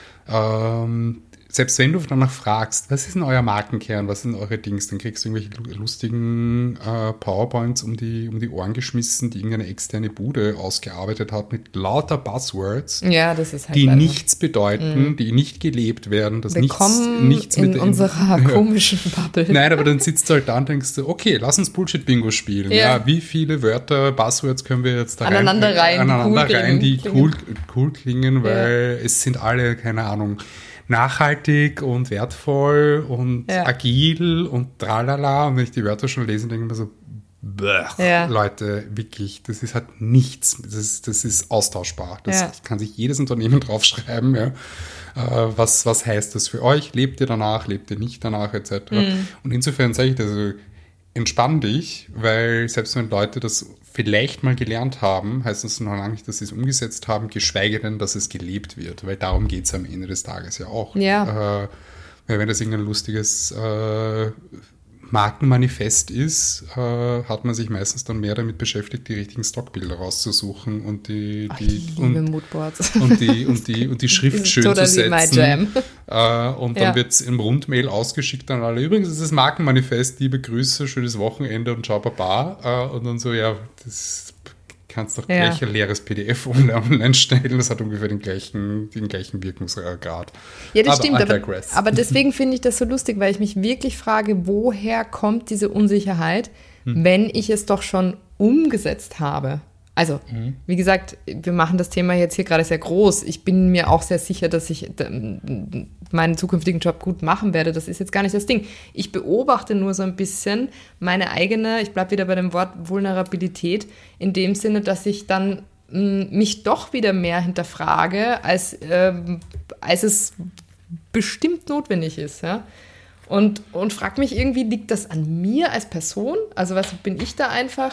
ähm, selbst wenn du danach fragst, was ist denn euer Markenkern, was sind eure Dings, dann kriegst du irgendwelche lustigen äh, PowerPoints um die, um die Ohren geschmissen, die irgendeine externe Bude ausgearbeitet hat mit lauter Buzzwords, ja, das ist halt die leider. nichts bedeuten, mm. die nicht gelebt werden. Das Willkommen nichts, nichts in mit unserer ja. komischen Bubble. Nein, aber dann sitzt du halt da und denkst du, okay, lass uns Bullshit-Bingo spielen. Ja. Ja, wie viele Wörter, Buzzwords können wir jetzt da aneinander rein, rein, aneinander die cool rein, die klingen. cool, cool klingen, weil Ja. es sind alle, keine Ahnung, nachhaltig und wertvoll und Ja. agil und tralala. Und wenn ich die Wörter schon lese, denke ich mir so, bäh, Ja. Leute, wirklich, das ist halt nichts. Das ist, das ist austauschbar. Das Ja. kann sich jedes Unternehmen draufschreiben, ja. Äh, was, was heißt das für euch? Lebt ihr danach? Lebt ihr nicht danach? et cetera. Mhm. Und insofern sage ich das so, entspann dich, weil selbst wenn Leute das vielleicht mal gelernt haben, heißt das noch lange nicht, dass sie es umgesetzt haben, geschweige denn, dass es gelebt wird, weil darum geht es am Ende des Tages ja auch. Ja. Äh, weil wenn das irgendein lustiges äh, Markenmanifest ist, äh, hat man sich meistens dann mehr damit beschäftigt, die richtigen Stockbilder rauszusuchen und die, Ach, die, ich liebe und, Moodboards. und die und die und die Schrift Das ist schön totally zu setzen. my jam. Äh, und dann Ja. wird es im Rundmail ausgeschickt an alle. Übrigens ist das Markenmanifest, liebe Grüße, schönes Wochenende und ciao Baba. Äh, und dann so, ja, das kannst doch Ja. gleich ein leeres P D F online stellen. Das hat ungefähr den gleichen, den gleichen Wirkungsgrad. Ja, das Aber stimmt. I Aber, digress. aber deswegen finde ich das so lustig, weil ich mich wirklich frage, woher kommt diese Unsicherheit, Hm. wenn ich es doch schon umgesetzt habe? Also, Mhm. wie gesagt, wir machen das Thema jetzt hier gerade sehr groß. Ich bin mir auch sehr sicher, dass ich ähm, meinen zukünftigen Job gut machen werde. Das ist jetzt gar nicht das Ding. Ich beobachte nur so ein bisschen meine eigene, ich bleibe wieder bei dem Wort Vulnerabilität, in dem Sinne, dass ich dann mh, mich doch wieder mehr hinterfrage, als, ähm, als es bestimmt notwendig ist. Ja? Und, und frage mich irgendwie, liegt das an mir als Person? Also, was bin ich da einfach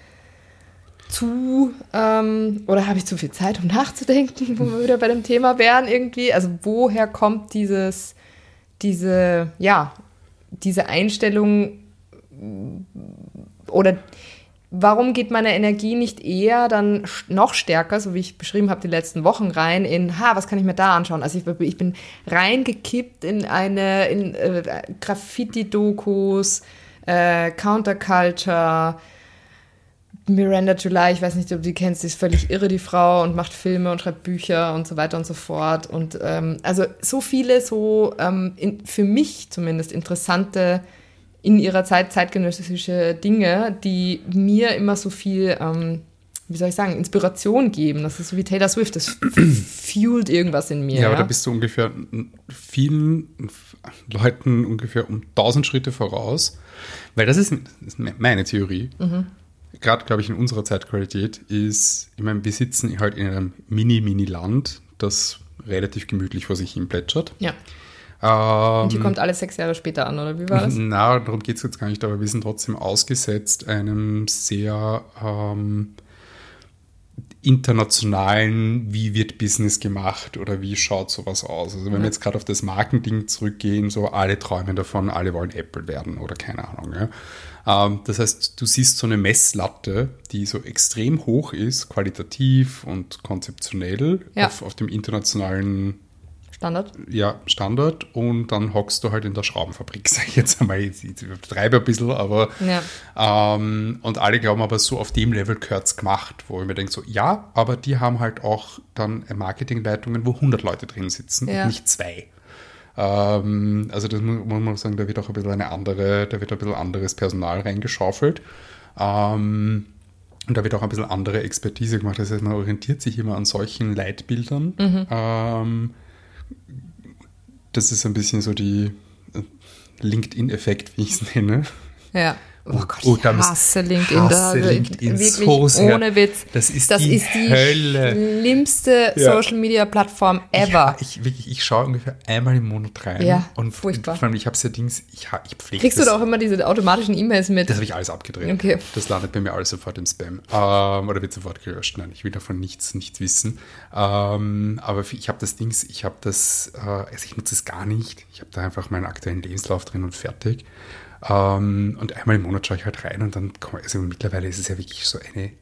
zu, ähm, oder habe ich zu viel Zeit, um nachzudenken, wo wir wieder bei dem Thema wären irgendwie? Also woher kommt dieses, diese, ja, diese Einstellung oder warum geht meine Energie nicht eher dann noch stärker, so wie ich beschrieben habe, die letzten Wochen rein in, ha, was kann ich mir da anschauen? Also ich, ich bin reingekippt in eine, in äh, Graffiti-Dokus, äh, Counterculture, Miranda July, ich weiß nicht, ob du die kennst, die ist völlig irre, die Frau, und macht Filme und schreibt Bücher und so weiter und so fort. Und ähm, also so viele so ähm, in, für mich zumindest interessante, in ihrer Zeit zeitgenössische Dinge, die mir immer so viel, ähm, wie soll ich sagen, Inspiration geben. Das ist so wie Taylor Swift, das fuelt irgendwas in mir. Ja, aber ja? da bist du ungefähr vielen Leuten ungefähr um tausend Schritte voraus, weil das ist, das ist meine Theorie. Mhm. Gerade, glaube ich, in unserer Zeitqualität ist, ich meine, wir sitzen halt in einem Mini-Mini-Land, das relativ gemütlich vor sich hin plätschert. Ja. Ähm, Und die kommt alle sechs Jahre später an, oder wie war das? Na, darum geht es jetzt gar nicht, aber wir sind trotzdem ausgesetzt einem sehr ähm, internationalen, wie wird Business gemacht oder wie schaut sowas aus. Also wenn ja. wir jetzt gerade auf das Markending zurückgehen, so alle träumen davon, alle wollen Apple werden oder keine Ahnung. Ja. Ähm, das heißt, du siehst so eine Messlatte, die so extrem hoch ist, qualitativ und konzeptionell ja. auf, auf dem internationalen Standard? Ja, Standard. Und dann hockst du halt in der Schraubenfabrik, sag ich jetzt einmal. Ich übertreibe ein bisschen, aber ja. ähm, und alle glauben aber so, auf dem Level gehört's gemacht, wo ich mir denke so, ja, aber die haben halt auch dann Marketingleitungen, wo hundert Leute drin sitzen ja. und nicht zwei. Ähm, also das muss, muss man sagen, da wird auch ein bisschen eine andere, da wird ein bisschen anderes Personal reingeschaufelt. Ähm, Und da wird auch ein bisschen andere Expertise gemacht. Das heißt, man orientiert sich immer an solchen Leitbildern. Mhm. Ähm, das ist ein bisschen so die LinkedIn-Effekt, wie ich es nenne. Ja. Oh Gott, ich oh, hasse LinkedIn. Hasse da, LinkedIn wirklich so sehr. Ohne Witz. Das ist das die ist die Hölle. schlimmste ja. Social-Media-Plattform ever. Ja, ich, wirklich, ich schaue ungefähr einmal im Monat rein. Ja, und furchtbar. Vor allem, ich habe ja Dings, ich, ich pflege Kriegst das. du da auch immer diese automatischen E-Mails mit? Das habe ich alles abgedreht. Okay. Das landet bei mir alles sofort im Spam. Ähm, oder wird sofort gelöscht. Nein, ich will davon nichts, nichts wissen. Ähm, aber ich habe das Dings, ich habe das, äh, also ich nutze es gar nicht. Ich habe da einfach meinen aktuellen Lebenslauf drin und fertig. Um, und einmal im Monat schaue ich halt rein und dann komme also mittlerweile ist es ja wirklich so eine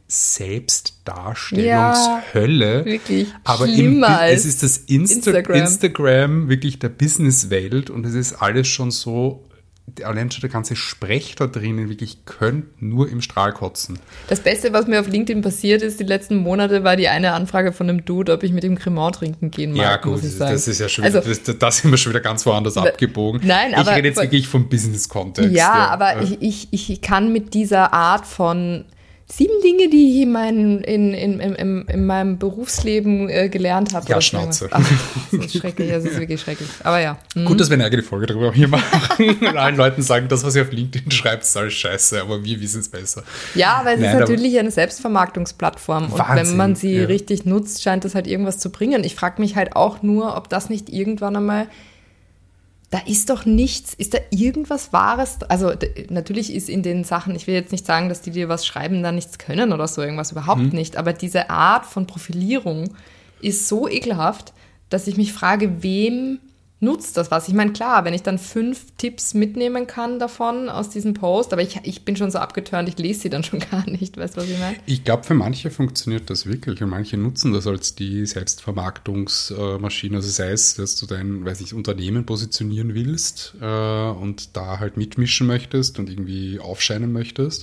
Selbstdarstellungshölle. Ja, wirklich. Aber schlimmer im, als es ist das Insta- Instagram. Instagram wirklich der Businesswelt und es ist alles schon so, allein schon der ganze Sprech da drinnen, wirklich könnt nur im Strahl kotzen. Das Beste, was mir auf LinkedIn passiert ist, die letzten Monate, war die eine Anfrage von einem Dude, ob ich mit ihm Cremant trinken gehen mag. Ja gut, muss ich das sagen. ist ja schon also, wieder, das, das sind wir schon wieder ganz woanders ne, abgebogen. Nein, ich aber... Ich rede jetzt wirklich vom Business-Kontext. Ja, ja, aber ja. Ich, ich, ich kann mit dieser Art von sieben Dinge, die ich in, mein, in, in, in, in meinem Berufsleben äh, gelernt habe. Ja, Schnauze. Ach, das ist schrecklich, das ist wirklich schrecklich. Aber ja. Mhm. Gut, dass wir eine eigene Folge darüber hier machen und allen Leuten sagen, das, was ihr auf LinkedIn schreibt, ist alles scheiße, aber wir wissen es besser. Ja, aber es Nein, ist natürlich eine Selbstvermarktungsplattform und Wahnsinn, wenn man sie ja. richtig nutzt, scheint das halt irgendwas zu bringen. Ich frage mich halt auch nur, ob das nicht irgendwann einmal... Da ist doch nichts, ist da irgendwas Wahres? Also d- natürlich ist in den Sachen, ich will jetzt nicht sagen, dass die dir was schreiben, da nichts können oder so, irgendwas überhaupt mhm. nicht. Aber diese Art von Profilierung ist so ekelhaft, dass ich mich frage, wem nutzt das was? Ich meine, klar, wenn ich dann fünf Tipps mitnehmen kann davon aus diesem Post, aber ich, ich bin schon so abgeturnt, ich lese sie dann schon gar nicht, weißt du, was ich meine? Ich glaube, für manche funktioniert das wirklich und manche nutzen das als die Selbstvermarktungsmaschine, also sei es, dass du dein, weiß ich, Unternehmen positionieren willst äh, und da halt mitmischen möchtest und irgendwie aufscheinen möchtest.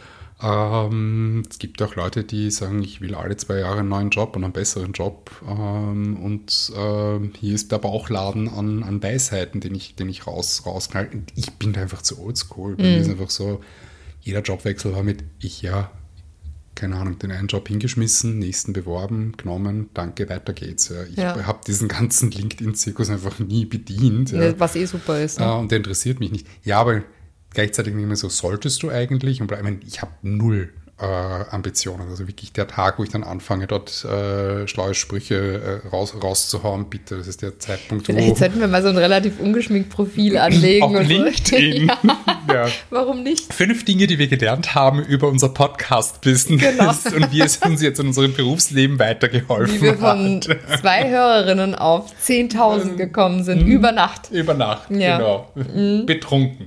Ähm, es gibt auch Leute, die sagen, ich will alle zwei Jahre einen neuen Job und einen besseren Job ähm, und äh, hier ist der Bauchladen an, an Weisheiten, den ich, den ich raus, rausknall. Ich bin da einfach zu oldschool. Bei mm. mir ist einfach so, jeder Jobwechsel war mit, ich ja, keine Ahnung, den einen Job hingeschmissen, nächsten beworben, genommen, danke, weiter geht's. Ja. Ich ja. habe diesen ganzen LinkedIn-Zirkus einfach nie bedient. Ja. Was eh super ist. Ne? Äh, und der interessiert mich nicht. Ja, aber gleichzeitig nicht mehr so, solltest du eigentlich? Und ich meine, ich habe null äh, Ambitionen. Also wirklich der Tag, wo ich dann anfange, dort äh, schlaue Sprüche äh, raus, rauszuhauen, bitte, das ist der Zeitpunkt, Vielleicht wo... Vielleicht sollten wir mal so ein relativ ungeschminkt Profil anlegen. Auf und LinkedIn. So. Ja. Ja. Warum nicht? Fünf Dinge, die wir gelernt haben über unser Podcast-Business genau. und wie es uns jetzt in unserem Berufsleben weitergeholfen hat. Wie wir von hat. zwei Hörerinnen auf zehntausend gekommen sind, mhm. über Nacht. Über Nacht, ja. genau. Mhm. Betrunken.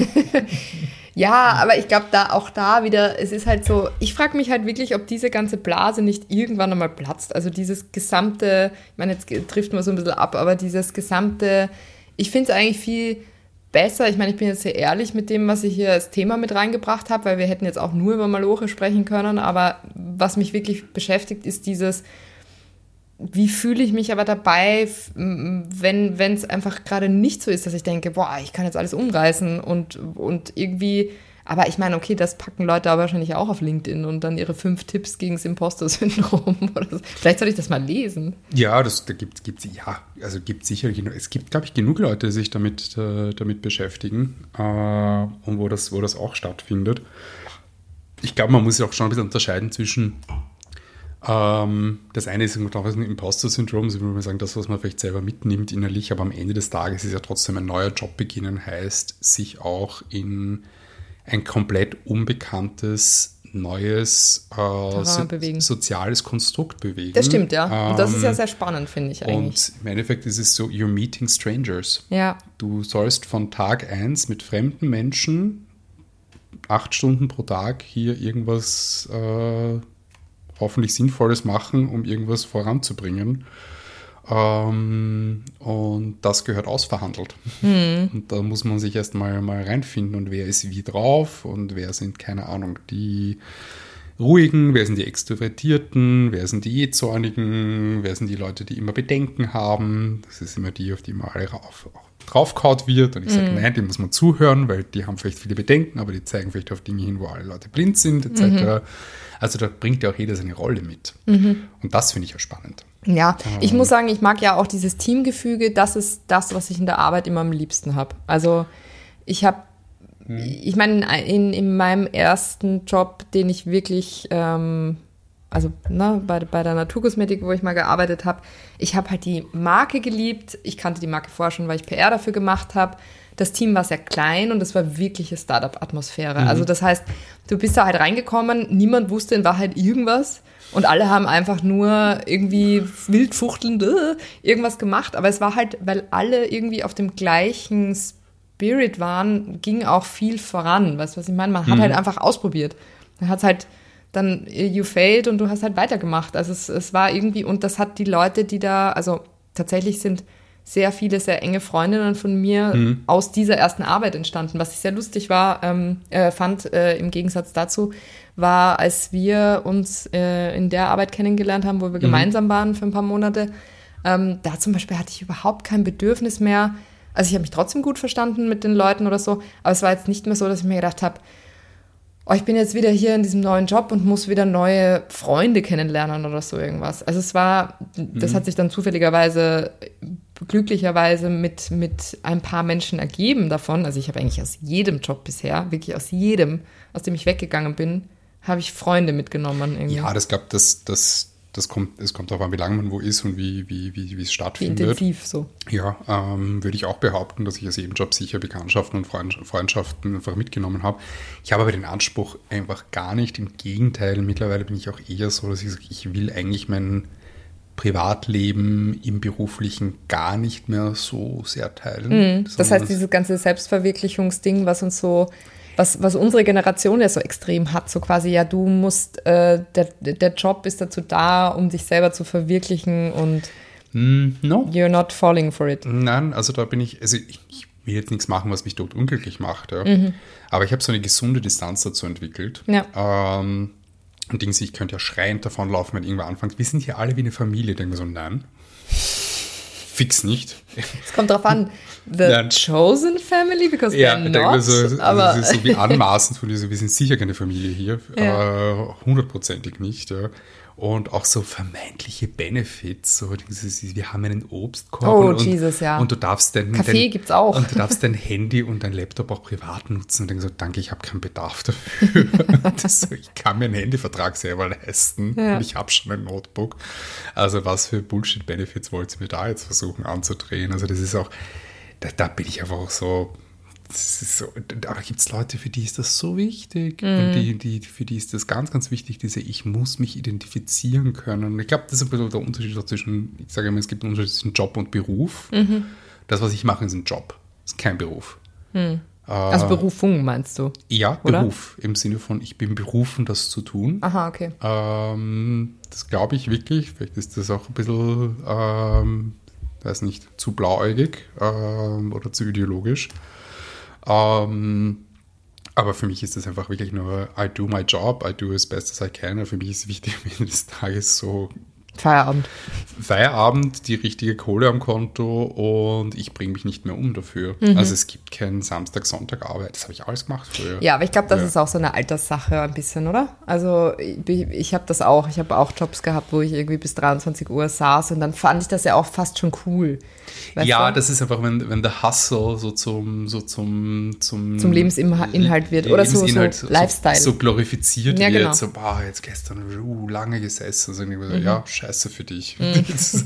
Ja, aber ich glaube, da auch da wieder, es ist halt so, ich frage mich halt wirklich, ob diese ganze Blase nicht irgendwann einmal platzt. Also dieses gesamte, ich meine, jetzt trifft man so ein bisschen ab, aber dieses gesamte, ich finde es eigentlich viel besser. Ich meine, ich bin jetzt sehr ehrlich mit dem, was ich hier als Thema mit reingebracht habe, weil wir hätten jetzt auch nur über Maloche sprechen können, aber was mich wirklich beschäftigt, ist dieses, wie fühle ich mich aber dabei, wenn wenn es einfach gerade nicht so ist, dass ich denke, boah, ich kann jetzt alles umreißen und, und irgendwie, aber ich meine, okay, das packen Leute aber wahrscheinlich auch auf LinkedIn und dann ihre fünf Tipps gegen das Imposter-Syndrom oder so. Vielleicht soll ich das mal lesen. Ja, das da gibt es, ja, also gibt sicherlich, es gibt, glaube ich, genug Leute, die sich damit, äh, damit beschäftigen äh, und wo das, wo das auch stattfindet. Ich glaube, man muss ja auch schon ein bisschen unterscheiden zwischen Ähm, das eine ist ein Imposter-Syndrom, so würde man sagen, das, was man vielleicht selber mitnimmt innerlich, aber am Ende des Tages ist ja trotzdem ein neuer Job beginnen, heißt, sich auch in ein komplett unbekanntes, neues äh, so, soziales Konstrukt bewegen. Das stimmt, ja. Und das ist ja sehr spannend, finde ich eigentlich. Und im Endeffekt ist es so, you're meeting strangers. Ja. Du sollst von Tag eins mit fremden Menschen acht Stunden pro Tag hier irgendwas äh, hoffentlich Sinnvolles machen, um irgendwas voranzubringen. Ähm, und das gehört ausverhandelt. Hm. Und da muss man sich erst mal, mal reinfinden und wer ist wie drauf und wer sind, keine Ahnung, die Ruhigen, wer sind die Extrovertierten, wer sind die Jähzornigen, wer sind die Leute, die immer Bedenken haben. Das ist immer die, auf die mal rauf, draufgehaut wird. Und ich sage, mhm. nein, die muss man zuhören, weil die haben vielleicht viele Bedenken, aber die zeigen vielleicht auf Dinge hin, wo alle Leute blind sind, et cetera. Mhm. Also da bringt ja auch jeder seine Rolle mit. Mhm. Und das finde ich ja spannend. Ja, ich ähm. muss sagen, ich mag ja auch dieses Teamgefüge. Das ist das, was ich in der Arbeit immer am liebsten habe. Also ich habe ich meine, in, in meinem ersten Job, den ich wirklich, ähm, also ne, bei, bei der Naturkosmetik, wo ich mal gearbeitet habe, ich habe halt die Marke geliebt. Ich kannte die Marke vorher schon, weil ich P R dafür gemacht habe. Das Team war sehr klein und es war wirkliche Startup-Atmosphäre. Mhm. Also das heißt, du bist da halt reingekommen, niemand wusste in Wahrheit irgendwas und alle haben einfach nur irgendwie wild fuchtelnd äh, irgendwas gemacht. Aber es war halt, weil alle irgendwie auf dem gleichen Spirit waren, ging auch viel voran. Weißt du, was ich meine? Man hat mhm. halt einfach ausprobiert. Man hat halt dann you failed und du hast halt weitergemacht. Also es, es war irgendwie, und das hat die Leute, die da, also tatsächlich sind sehr viele, sehr enge Freundinnen von mir mhm. aus dieser ersten Arbeit entstanden. Was ich sehr lustig war, ähm, äh, fand, äh, im Gegensatz dazu, war, als wir uns äh, in der Arbeit kennengelernt haben, wo wir mhm. gemeinsam waren für ein paar Monate, ähm, da zum Beispiel hatte ich überhaupt kein Bedürfnis mehr. Also ich habe mich trotzdem gut verstanden mit den Leuten oder so, aber es war jetzt nicht mehr so, dass ich mir gedacht habe, oh, ich bin jetzt wieder hier in diesem neuen Job und muss wieder neue Freunde kennenlernen oder so irgendwas. Also es war, das mhm. hat sich dann zufälligerweise, glücklicherweise mit, mit ein paar Menschen ergeben davon. Also ich habe eigentlich aus jedem Job bisher, wirklich aus jedem, aus dem ich weggegangen bin, habe ich Freunde mitgenommen. Irgendwie. Ja, das glaube das, das, das kommt, es kommt darauf an, wie lange man wo ist und wie, wie, wie, wie es stattfindet. Wie intensiv so. Ja, ähm, würde ich auch behaupten, dass ich aus jedem Job sicher Bekanntschaften und Freundschaften einfach mitgenommen habe. Ich habe aber den Anspruch einfach gar nicht. Im Gegenteil, mittlerweile bin ich auch eher so, dass ich sage, ich will eigentlich mein Privatleben im Beruflichen gar nicht mehr so sehr teilen. Mhm. Das heißt, dieses ganze Selbstverwirklichungsding, was uns so, was, was unsere Generation ja so extrem hat, so quasi, ja, du musst, äh, der, der Job ist dazu da, um dich selber zu verwirklichen und mm, no. you're not falling for it. Nein, also da bin ich, also ich, ich will jetzt nichts machen, was mich dort unglücklich macht, ja. Mhm. Aber ich habe so eine gesunde Distanz dazu entwickelt. Ja. Ähm, Und Dings, ich könnte ja schreiend davonlaufen, wenn irgendwer anfängt. Wir sind hier alle wie eine Familie. Denken wir so, nein. Fix nicht. Es kommt drauf an. The nein. Chosen Family, because ja, they're not. So, aber das ist so wie anmaßend von dir. So, wir sind sicher keine Familie hier. Ja. Hundertprozentig nicht. Ja. Und auch so vermeintliche Benefits. So, wir haben einen Obstkorb. Oh, und, Jesus, ja. Und du darfst dein, Kaffee dein, gibt's auch. Und du darfst dein Handy und dein Laptop auch privat nutzen. Und denkst so, danke, ich habe keinen Bedarf dafür. Das so, ich kann mir einen Handyvertrag selber leisten. Ja. Und ich habe schon ein Notebook. Also was für Bullshit-Benefits wollt ihr mir da jetzt versuchen anzudrehen? Also das ist auch, da, da bin ich einfach auch so... Das ist so, aber gibt es Leute, für die ist das so wichtig. Mhm. Und die, die, für die ist das ganz, ganz wichtig, diese ich muss mich identifizieren können. Und ich glaube, das ist ein bisschen der Unterschied zwischen, ich sage immer, es gibt einen Unterschied zwischen Job und Beruf. Mhm. Das, was ich mache, ist ein Job. Das ist kein Beruf. Mhm. Äh, also Berufung meinst du? Ja, oder? Beruf. Im Sinne von, ich bin berufen, das zu tun. Aha, okay. Ähm, das glaube ich wirklich. Vielleicht ist das auch ein bisschen, ähm, weiß nicht, zu blauäugig ähm, oder zu ideologisch. Um, aber für mich ist das einfach wirklich nur I do my job, I do as best as I can. Und für mich ist wichtig, am Ende des Tages so Feierabend. Feierabend, die richtige Kohle am Konto und ich bringe mich nicht mehr um dafür. Mhm. Also es gibt keinen Samstag, Sonntag Arbeit. Das habe ich alles gemacht früher. Ja, aber ich glaube, das ja. ist auch so eine Alterssache ein bisschen, oder? Also ich, ich habe das auch. Ich habe auch Jobs gehabt, wo ich irgendwie bis dreiundzwanzig Uhr saß und dann fand ich das ja auch fast schon cool. Weißt ja, du? Das ist einfach, wenn, wenn der Hustle so zum so zum zum, zum Lebensinhalt wird oder so, so, so Lifestyle. So glorifiziert ja, wird. Genau. So, boah, jetzt gestern uh, lange gesessen. Also, mhm. so, ja, scheiße für dich. Mhm.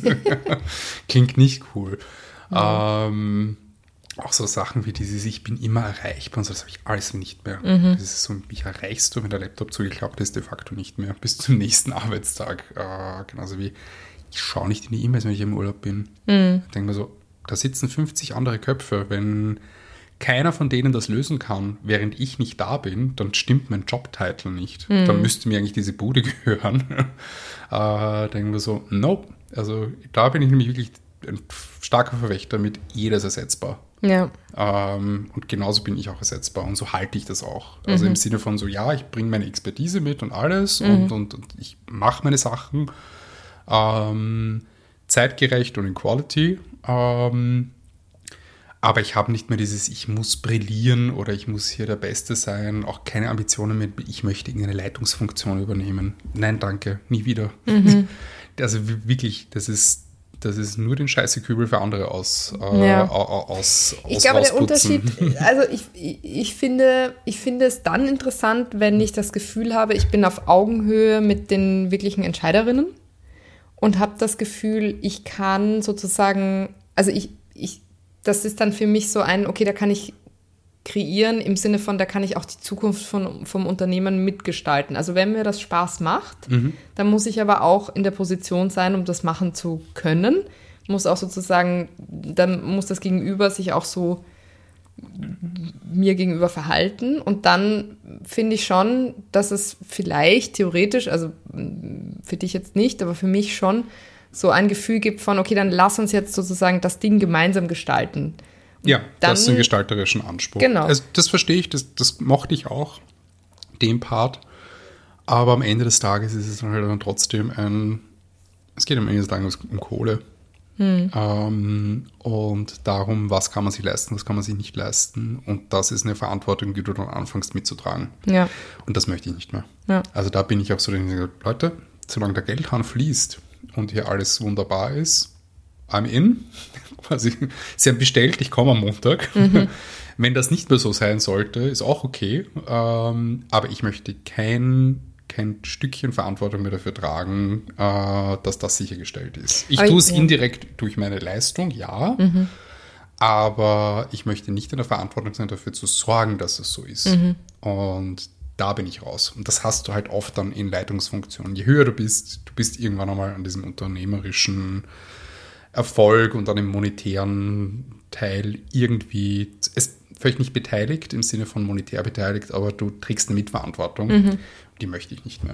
Klingt nicht cool. Mhm. Ähm, auch so Sachen wie dieses, ich bin immer erreichbar und so, das habe ich alles nicht mehr. Mhm. Das ist so, mich erreichst du, wenn der Laptop zugeklappt ist, de facto nicht mehr. Bis zum nächsten Arbeitstag. Äh, genauso wie, ich schaue nicht in die E-Mails, wenn ich im Urlaub bin. Mhm. Ich denke mir so, da sitzen fünfzig andere Köpfe. Wenn keiner von denen das lösen kann, während ich nicht da bin, dann stimmt mein Jobtitel nicht. Mhm. Dann müsste mir eigentlich diese Bude gehören. äh, denken wir so, nope. Also da bin ich nämlich wirklich ein starker Verfechter mit, jeder ist ersetzbar. Ja. Ähm, und genauso bin ich auch ersetzbar und so halte ich das auch. Also mhm. im Sinne von so, ja, ich bringe meine Expertise mit und alles mhm. und, und, und ich mache meine Sachen ähm, zeitgerecht und in Quality. Ähm, aber ich habe nicht mehr dieses, ich muss brillieren oder ich muss hier der Beste sein, auch keine Ambitionen mit, ich möchte irgendeine Leitungsfunktion übernehmen. Nein, danke, nie wieder. Mhm. Also wirklich, das ist Das ist nur den Scheißekübel für andere aus, äh, Ja. aus, aus Ich glaube, der ausputzen. Unterschied, also ich, ich, ich, finde, ich finde es dann interessant, wenn ich das Gefühl habe, ich bin auf Augenhöhe mit den wirklichen Entscheiderinnen und habe das Gefühl, ich kann sozusagen, also ich, ich, das ist dann für mich so ein, okay, da kann ich kreieren im Sinne von, da kann ich auch die Zukunft von, vom Unternehmen mitgestalten. Also wenn mir das Spaß macht, Mhm. dann muss ich aber auch in der Position sein, um das machen zu können. Muss auch sozusagen, dann muss das Gegenüber sich auch so mir gegenüber verhalten. Und dann finde ich schon, dass es vielleicht theoretisch, also für dich jetzt nicht, aber für mich schon so ein Gefühl gibt von, okay, dann lass uns jetzt sozusagen das Ding gemeinsam gestalten. Ja, Dann- das ist ein gestalterischen Anspruch. Genau. Also das verstehe ich, das, das mochte ich auch, den Part. Aber am Ende des Tages ist es dann halt dann trotzdem ein, es geht am Ende des Tages um Kohle. Hm. Ähm, und darum, was kann man sich leisten, was kann man sich nicht leisten. Und das ist eine Verantwortung, die du dann anfängst mitzutragen. Ja, Und das möchte ich nicht mehr. ja. Also da bin ich auch so, dass ich sage, Leute, solange der Geldhahn fließt und hier alles wunderbar ist, I'm in. Quasi, Sie haben bestellt, ich komme am Montag. Mhm. Wenn das nicht mehr so sein sollte, ist auch okay. Ähm, aber ich möchte kein, kein Stückchen Verantwortung mehr dafür tragen, äh, dass das sichergestellt ist. Ich Aber tue ich- es ja. indirekt durch meine Leistung, ja. Mhm. Aber ich möchte nicht in der Verantwortung sein, dafür zu sorgen, dass es so ist. Mhm. Und da bin ich raus. Und das hast du halt oft dann in Leitungsfunktionen. Je höher du bist, du bist irgendwann einmal an diesem unternehmerischen Erfolg und an dem monetären Teil irgendwie, es vielleicht nicht beteiligt, im Sinne von monetär beteiligt, aber du trägst eine Mitverantwortung. Mhm. Die möchte ich nicht mehr.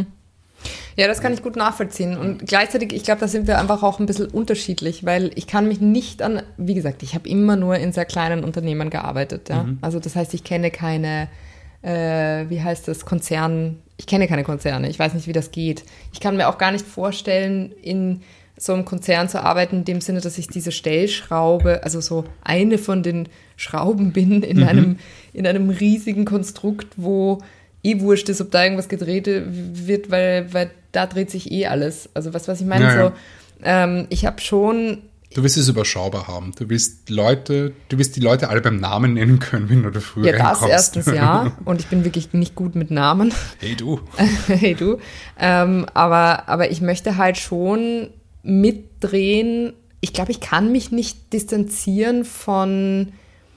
Ja, das kann ich gut nachvollziehen. Und gleichzeitig, ich glaube, da sind wir einfach auch ein bisschen unterschiedlich, weil ich kann mich nicht an, wie gesagt, ich habe immer nur in sehr kleinen Unternehmen gearbeitet. Ja? Mhm. Also das heißt, ich kenne keine, äh, wie heißt das, Konzern, ich kenne keine Konzerne, ich weiß nicht, wie das geht. Ich kann mir auch gar nicht vorstellen, in so einem Konzern zu arbeiten, in dem Sinne, dass ich diese Stellschraube, also so eine von den Schrauben bin in, Mhm. einem, in einem riesigen Konstrukt, wo eh wurscht ist, ob da irgendwas gedreht wird, weil, weil da dreht sich eh alles. Also was, was ich meine, Ja, ja. so, ähm, ich habe schon, Du willst es überschaubar haben. Du willst Leute, du willst die Leute alle beim Namen nennen können, wenn du da früher ja, das reinkommst. erstens ja, und ich bin wirklich nicht gut mit Namen. Hey du. Hey du. Ähm, aber, aber ich möchte halt schon mitdrehen. Ich glaube, ich kann mich nicht distanzieren von,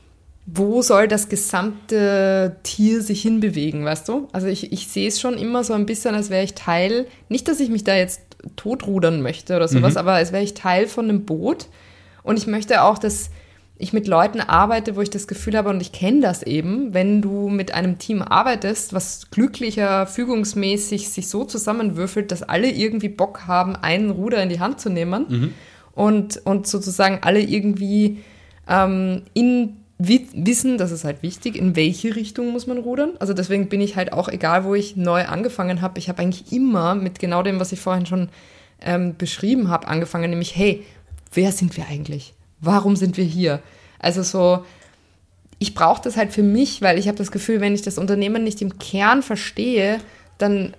wo soll das gesamte Tier sich hinbewegen, weißt du? Also ich, ich sehe es schon immer so ein bisschen, als wäre ich Teil, nicht, dass ich mich da jetzt totrudern möchte oder sowas, Mhm. aber als wäre ich Teil von einem Boot. Und ich möchte auch, dass ich mit Leuten arbeite, wo ich das Gefühl habe, und ich kenne das eben, wenn du mit einem Team arbeitest, was glücklicher, fügungsmäßig sich so zusammenwürfelt, dass alle irgendwie Bock haben, einen Ruder in die Hand zu nehmen Mhm. und, und sozusagen alle irgendwie ähm, in wi- wissen, das ist halt wichtig, in welche Richtung muss man rudern. Also deswegen bin ich halt auch, egal wo ich neu angefangen habe, ich habe eigentlich immer mit genau dem, was ich vorhin schon ähm, beschrieben habe, angefangen, nämlich, hey, wer sind wir eigentlich? Warum sind wir hier? Also so, ich brauche das halt für mich, weil ich habe das Gefühl, wenn ich das Unternehmen nicht im Kern verstehe, dann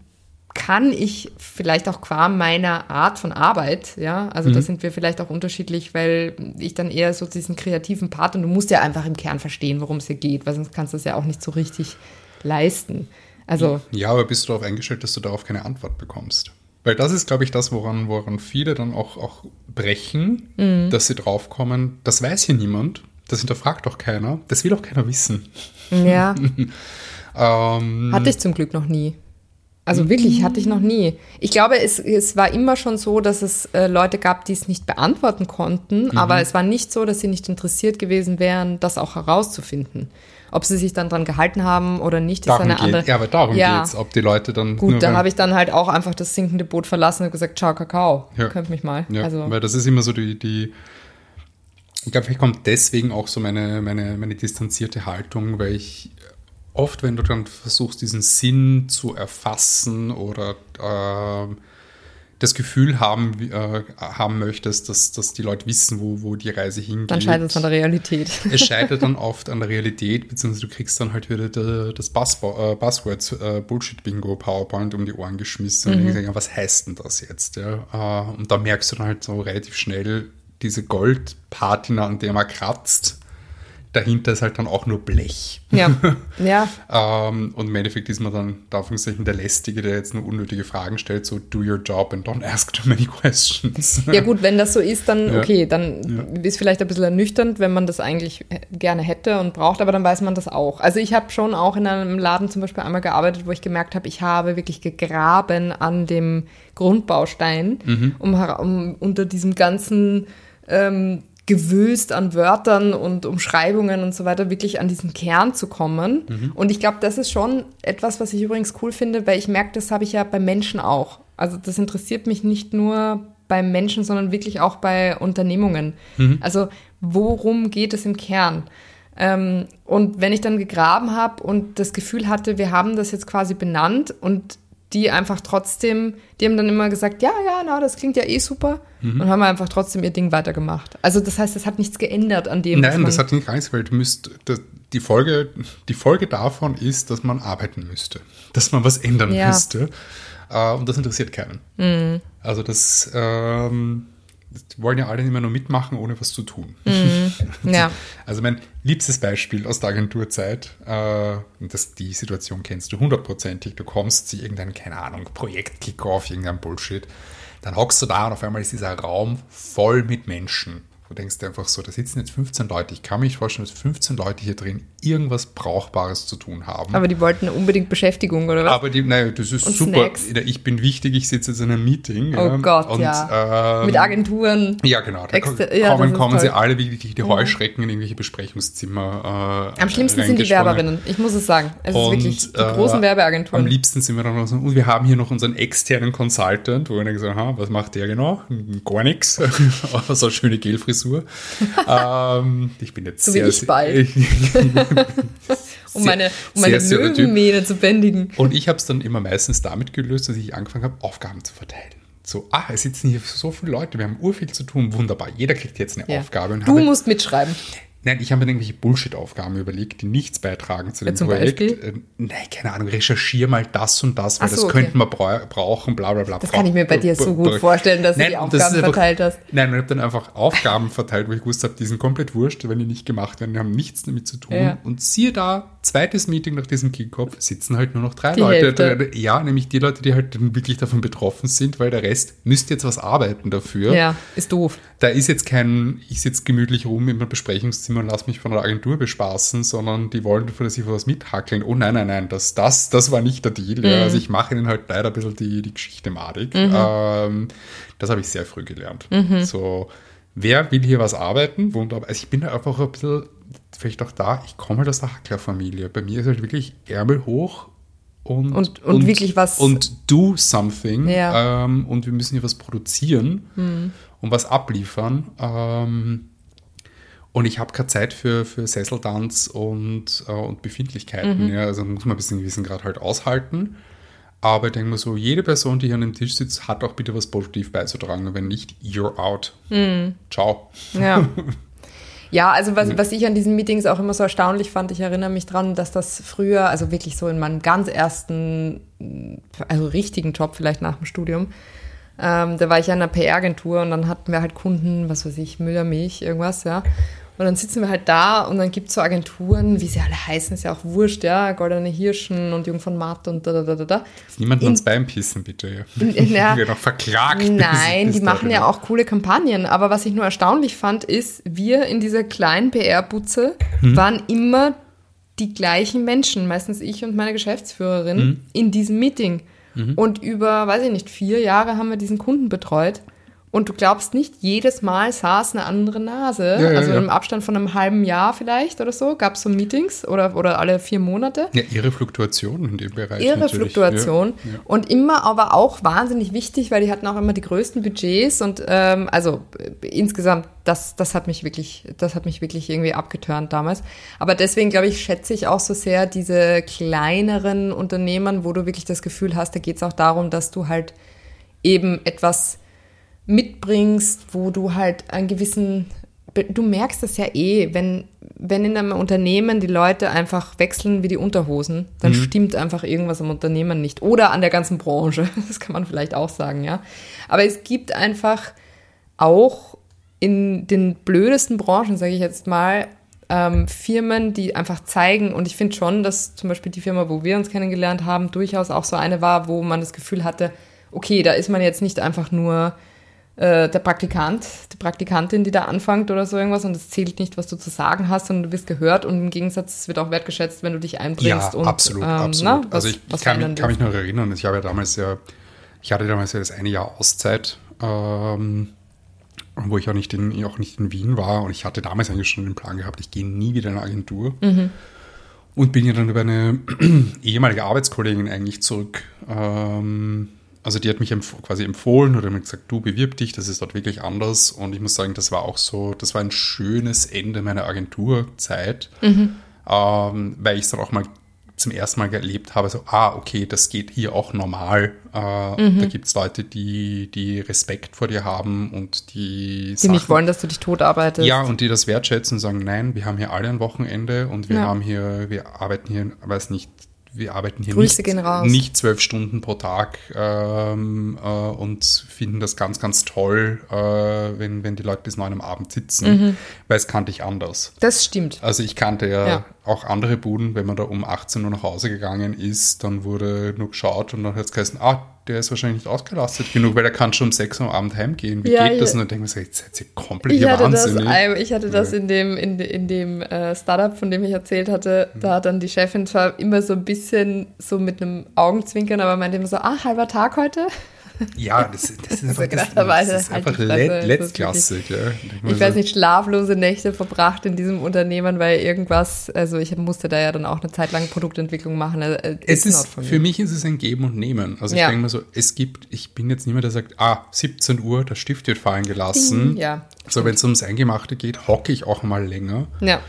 kann ich vielleicht auch qua meiner Art von Arbeit, ja, also da sind wir vielleicht auch unterschiedlich, weil ich dann eher so diesen kreativen Part, und du musst ja einfach im Kern verstehen, worum es hier geht, weil sonst kannst du es ja auch nicht so richtig leisten. Also, Ja, aber bist du darauf eingestellt, dass du darauf keine Antwort bekommst? Weil das ist, glaube ich, das, woran, woran viele dann auch, auch brechen, Mhm. dass sie draufkommen, das weiß hier niemand, das hinterfragt doch keiner, das will auch keiner wissen. ja, Ähm, hatte ich zum Glück noch nie. Also wirklich, hatte ich noch nie. Ich glaube, es, es war immer schon so, dass es äh, Leute gab, die es nicht beantworten konnten, aber es war nicht so, dass sie nicht interessiert gewesen wären, das auch herauszufinden. Ob sie sich dann dran gehalten haben oder nicht, ist darum eine geht, andere. ja, aber darum Ja. geht's, ob die Leute dann Gut, nur da beim- habe ich dann halt auch einfach das sinkende Boot verlassen und gesagt, ciao, Kakao, Ja. könnt mich mal. Ja, Also, weil das ist immer so die, die ich glaube, vielleicht kommt deswegen auch so meine, meine, meine distanzierte Haltung, weil ich oft, wenn du dann versuchst, diesen Sinn zu erfassen oder ähm, das Gefühl haben, äh, haben möchtest, dass, dass die Leute wissen, wo, wo die Reise hingeht. Dann scheitert es an der Realität. Es scheitert dann oft an der Realität, beziehungsweise du kriegst dann halt wieder de, das Buzzbo- äh, Buzzword äh, Bullshit-Bingo PowerPoint um die Ohren geschmissen mhm. und denkst, ja, was heißt denn das jetzt? Ja? Äh, und da merkst du dann halt so relativ schnell diese Goldpatina, an der man kratzt. Dahinter ist halt dann auch nur Blech. Ja, ja. ähm, und im Endeffekt ist man dann, darf man sagen, der Lästige, der jetzt nur unnötige Fragen stellt, so do your job and don't ask too many questions. Ja gut, wenn das so ist, dann ja. okay, dann ja. ist vielleicht ein bisschen ernüchternd, wenn man das eigentlich gerne hätte und braucht, aber dann weiß man das auch. Also ich habe schon auch in einem Laden zum Beispiel einmal gearbeitet, wo ich gemerkt habe, ich habe wirklich gegraben an dem Grundbaustein, mhm. um, um unter diesem ganzen ähm, gewülst an Wörtern und Umschreibungen und so weiter, wirklich an diesen Kern zu kommen. Mhm. Und ich glaube, das ist schon etwas, was ich übrigens cool finde, weil ich merke, das habe ich ja bei Menschen auch. Also das interessiert mich nicht nur bei Menschen, sondern wirklich auch bei Unternehmungen. Mhm. Also worum geht es im Kern? Ähm, und wenn ich dann gegraben habe und das Gefühl hatte, wir haben das jetzt quasi benannt und die einfach trotzdem, die haben dann immer gesagt, ja, ja, na, das klingt ja eh super mhm. und haben einfach trotzdem ihr Ding weitergemacht. Also das heißt, das hat nichts geändert an dem. Nein, das hat nicht nichts, weil du müsst, das, die Folge, die Folge davon ist, dass man arbeiten müsste, dass man was ändern ja. müsste äh, und das interessiert keinen. Mhm. Also das, ähm, die wollen ja alle immer nur mitmachen, ohne was zu tun. Mhm. Ja. Also mein liebstes Beispiel aus der Agenturzeit, äh, das, die Situation kennst du hundertprozentig, du kommst zu irgendeinem, keine Ahnung, Projekt-Kickoff, irgendeinem Bullshit, dann hockst du da und auf einmal ist dieser Raum voll mit Menschen. Du denkst dir einfach so, da sitzen jetzt fünfzehn Leute. Ich kann mir nicht vorstellen, dass fünfzehn Leute hier drin irgendwas Brauchbares zu tun haben. Aber die wollten unbedingt Beschäftigung, oder was? Aber die, naja, das ist und super. Snacks. Ich bin wichtig, ich sitze jetzt in einem Meeting. Oh ja, Gott, und, ja. Ähm, mit Agenturen. Ja, genau. Da Extra, kommen, ja, kommen sie toll. alle wie die, die Heuschrecken in irgendwelche Besprechungszimmer. Äh, am schlimmsten sind die Werberinnen, ich muss es sagen. Es ist wirklich die großen äh, Werbeagenturen. Am liebsten sind wir dann noch so, und wir haben hier noch unseren externen Consultant, wo wir dann gesagt haben, was macht der genau? Gar nichts. Aber so eine schöne Gelfrisur. ähm, ich bin jetzt so sehr, wie ich bald. um meine, um meine Löwenmähne zu bändigen. Und ich habe es dann immer meistens damit gelöst, dass ich angefangen habe, Aufgaben zu verteilen. So, ah, es sitzen hier so viele Leute, wir haben urviel zu tun, wunderbar. Jeder kriegt jetzt eine ja. Aufgabe. Und du habe, musst mitschreiben. Nein, ich habe mir irgendwelche Bullshit-Aufgaben überlegt, die nichts beitragen zu dem ja, zum Projekt. Beispiel? Äh, nein, keine Ahnung, recherchiere mal das und das, weil so, das okay. könnten wir bra- brauchen, bla bla bla. Das kann ich mir bei dir so gut vorstellen, dass nein, du die Aufgaben einfach, verteilt hast. Nein, ich habe dann einfach Aufgaben verteilt, wo ich gewusst habe, die sind komplett wurscht, wenn die nicht gemacht werden, die haben nichts damit zu tun. Ja. Und siehe da, zweites Meeting nach diesem Kickoff, sitzen halt nur noch drei die Leute. Hälfte. Ja, nämlich die Leute, die halt wirklich davon betroffen sind, weil der Rest müsste jetzt was arbeiten dafür. Ja, ist doof. Da ist jetzt kein, ich sitze gemütlich rum in meinem Besprechungszimmer und lasse mich von der Agentur bespaßen, sondern die wollen, dass ich was mithackeln. Oh nein, nein, nein, das, das, das war nicht der Deal. Mhm. Ja. Also ich mache ihnen halt leider ein bisschen die, die Geschichte madig. Mhm. Ähm, das habe ich sehr früh gelernt. Mhm. So, wer will hier was arbeiten? Wunderbar. Also ich bin da einfach ein bisschen, vielleicht auch da, ich komme halt aus der Hacklerfamilie. Bei mir ist halt wirklich Ärmel hoch und, und, und, und wirklich was. Und do something. Ja. Ähm, und wir müssen hier was produzieren mhm. und was abliefern. Ähm, Und ich habe keine Zeit für, für Sesseltanz und, äh, und Befindlichkeiten. Mhm. Ja. Also muss man bis zu einem gewissen Grad halt aushalten. Aber ich denke mal so, jede Person, die hier an dem Tisch sitzt, hat auch bitte was positiv beizutragen. Und wenn nicht, you're out. Mhm. Ciao. Ja. Ja, also was, was ich an diesen Meetings auch immer so erstaunlich fand, ich erinnere mich dran, dass das früher, also wirklich so in meinem ganz ersten, also richtigen Job vielleicht nach dem Studium, ähm, da war ich ja in einer P R-Agentur und dann hatten wir halt Kunden, was weiß ich, Müller, Milch, irgendwas, ja. Und dann sitzen wir halt da und dann gibt es so Agenturen, wie sie alle heißen, ist ja auch wurscht, ja, Goldene Hirschen und Jung von Matt und da, da, da, da, da. Niemanden uns Bein pissen, bitte. Ja. In, in der, wir noch verklagt. Nein, die machen ja auch coole Kampagnen. Aber was ich nur erstaunlich fand, ist, wir in dieser kleinen P R-Butze hm. waren immer die gleichen Menschen, meistens ich und meine Geschäftsführerin, hm. in diesem Meeting. Mhm. Und über, weiß ich nicht, vier Jahre haben wir diesen Kunden betreut. Und du glaubst nicht, jedes Mal saß eine andere Nase. Ja, ja, also ja. im Abstand von einem halben Jahr vielleicht oder so, gab es so Meetings oder, oder alle vier Monate. Ja, ihre Fluktuation in dem Bereich. Ihre natürlich. Fluktuation. Ja, ja. Und immer aber auch wahnsinnig wichtig, weil die hatten auch immer die größten Budgets. Und ähm, also äh, insgesamt, das, das hat mich wirklich, das hat mich wirklich irgendwie abgeturnt damals. Aber deswegen, glaube ich, schätze ich auch so sehr diese kleineren Unternehmen, wo du wirklich das Gefühl hast, da geht es auch darum, dass du halt eben etwas mitbringst, wo du halt einen gewissen, du merkst das ja eh, wenn, wenn in einem Unternehmen die Leute einfach wechseln wie die Unterhosen, dann mhm. stimmt einfach irgendwas am Unternehmen nicht. Oder an der ganzen Branche, das kann man vielleicht auch sagen, ja. Aber es gibt einfach auch in den blödesten Branchen, sage ich jetzt mal, ähm, Firmen, die einfach zeigen, und ich finde schon, dass zum Beispiel die Firma, wo wir uns kennengelernt haben, durchaus auch so eine war, wo man das Gefühl hatte, okay, da ist man jetzt nicht einfach nur der Praktikant, die Praktikantin, die da anfängt oder so irgendwas, und es zählt nicht, was du zu sagen hast, sondern du wirst gehört, und im Gegensatz, es wird auch wertgeschätzt, wenn du dich einbringst. Ja, und, absolut, ähm, absolut. Na, was, also ich, ich kann, mich, kann mich noch erinnern, ich habe ja damals ja, ich hatte damals ja das eine Jahr Auszeit, ähm, wo ich auch nicht, in, auch nicht in Wien war, und ich hatte damals eigentlich schon den Plan gehabt, ich gehe nie wieder in eine Agentur. Mhm. Und bin ja dann über eine ehemalige Arbeitskollegin eigentlich zurück, ähm, also die hat mich empf- quasi empfohlen oder mir gesagt, du bewirb dich, das ist dort wirklich anders. Und ich muss sagen, das war auch so, das war ein schönes Ende meiner Agenturzeit, mhm. ähm, weil ich es dann auch mal zum ersten Mal erlebt habe, so, ah, okay, das geht hier auch normal. Äh, mhm. Da gibt es Leute, die, die Respekt vor dir haben und die Die Sachen, nicht wollen, dass du dich tot arbeitest. Ja, und die das wertschätzen und sagen, nein, wir haben hier alle ein Wochenende und wir ja. haben hier, wir arbeiten hier, weiß nicht, wir arbeiten hier Grüße nicht, gehen raus. nicht zwölf Stunden pro Tag ähm, äh, und finden das ganz, ganz toll, äh, wenn, wenn die Leute bis neun am Abend sitzen, mhm. weil es kannte ich anders. Das stimmt. Also ich kannte ja, ja auch andere Buden, wenn man da um achtzehn Uhr nach Hause gegangen ist, dann wurde nur geschaut und dann hat es geheißen, ah, der ist wahrscheinlich nicht ausgelastet genug, weil der kann schon um sechs Uhr am Abend heimgehen. Wie ja, geht das? Und dann denke ich mir, jetzt seid ihr komplett ich hatte wahnsinnig. Das, ich hatte das ja. in dem, in, in dem äh, Startup, von dem ich erzählt hatte, mhm. da hat dann die Chefin zwar immer so ein bisschen so mit einem Augenzwinkern, aber meinte immer so, ah, halber Tag heute? Ja, das, das ist einfach, das, das ist einfach let, letztklassig. Ja. Ich, ich weiß nicht, schlaflose Nächte verbracht in diesem Unternehmen, weil irgendwas, also ich musste da ja dann auch eine Zeit lang Produktentwicklung machen. Es ist, für mich ist es ein Geben und Nehmen. Also ich ja. denke mal so, es gibt, ich bin jetzt niemand, der sagt, ah, siebzehn Uhr, der Stift wird fallen gelassen. Ja, so, wenn es ums Eingemachte geht, hocke ich auch mal länger. Ja.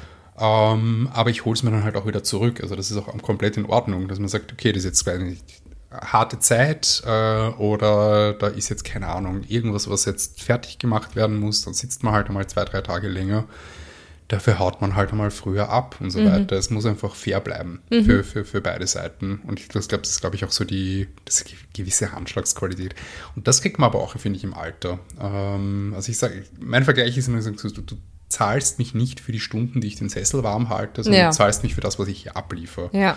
Ähm, aber ich hole es mir dann halt auch wieder zurück. Also das ist auch komplett in Ordnung, dass man sagt, okay, das ist jetzt gar nicht harte Zeit äh, oder da ist jetzt, keine Ahnung, irgendwas, was jetzt fertig gemacht werden muss, dann sitzt man halt einmal zwei, drei Tage länger. Dafür haut man halt einmal früher ab und so mhm. weiter. Es muss einfach fair bleiben mhm. für, für, für beide Seiten. Und ich glaube, das ist, glaube ich, auch so die das gewisse Handschlagsqualität. Und das kriegt man aber auch, finde ich, im Alter. Ähm, also ich sage, mein Vergleich ist immer so, du, du zahlst mich nicht für die Stunden, die ich den Sessel warm halte, sondern ja. du zahlst mich für das, was ich hier abliefere. Ja.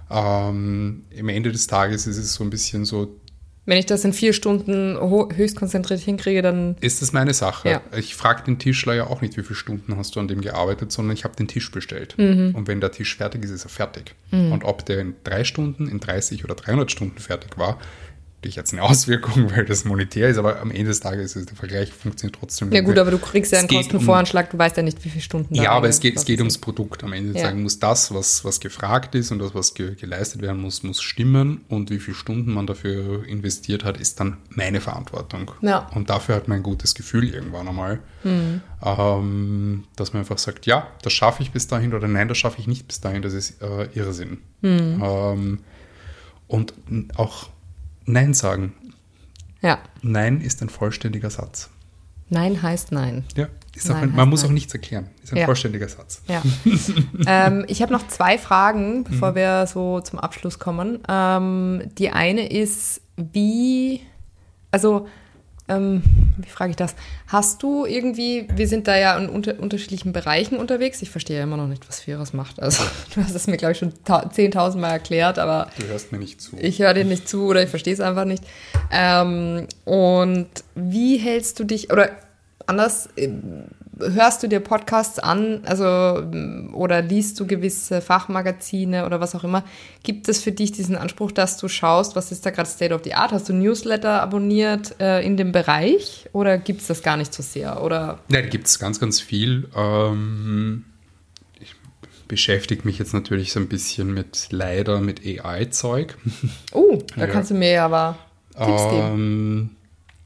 Ähm, am Ende des Tages ist es so ein bisschen so. Wenn ich das in vier Stunden höchst konzentriert hinkriege, dann. Ist das meine Sache. Ja. Ich frage den Tischler ja auch nicht, wie viele Stunden hast du an dem gearbeitet, sondern ich habe den Tisch bestellt. Mhm. Und wenn der Tisch fertig ist, ist er fertig. Mhm. Und ob der in drei Stunden, in dreißig oder dreihundert Stunden fertig war, natürlich jetzt eine Auswirkung, weil das monetär ist, aber am Ende des Tages ist der Vergleich funktioniert trotzdem. Ja gut, aber du kriegst ja einen Kostenvoranschlag, um, du weißt ja nicht, wie viele Stunden. Ja, aber es geht, es geht ums Produkt. Am Ende ja. sagen muss, das, was, was gefragt ist und das, was ge- geleistet werden muss, muss stimmen, und wie viele Stunden man dafür investiert hat, ist dann meine Verantwortung. Ja. Und dafür hat man ein gutes Gefühl irgendwann einmal, mhm. ähm, dass man einfach sagt, ja, das schaffe ich bis dahin oder nein, das schaffe ich nicht bis dahin, das ist äh, Irrsinn. Mhm. Ähm, und auch Nein sagen. Ja. Nein ist ein vollständiger Satz. Nein heißt Nein. Ja, ist Nein auch ein, man muss nein. auch nichts erklären. Ist ein ja. vollständiger Satz. Ja. ähm, ich habe noch zwei Fragen, bevor mhm. wir so zum Abschluss kommen. Ähm, die eine ist, wie, also, ähm, wie frage ich das? Hast du irgendwie, wir sind da ja in unter, unterschiedlichen Bereichen unterwegs. Ich verstehe ja immer noch nicht, was Firas macht. Also, du hast es mir, glaube ich, schon zehntausend Mal erklärt, aber du hörst mir nicht zu. Ich höre dir nicht zu oder ich verstehe es einfach nicht. Ähm, und wie hältst du dich, oder anders, hörst du dir Podcasts an, also oder liest du gewisse Fachmagazine oder was auch immer? Gibt es für dich diesen Anspruch, dass du schaust, was ist da gerade State of the Art? Hast du Newsletter abonniert äh, in dem Bereich oder gibt es das gar nicht so sehr? Oder? Ja, da gibt es ganz, ganz viel. Ähm, ich beschäftige mich jetzt natürlich so ein bisschen mit, leider mit A I-Zeug. Oh, da ja. kannst du mir ja aber Tipps ähm, geben.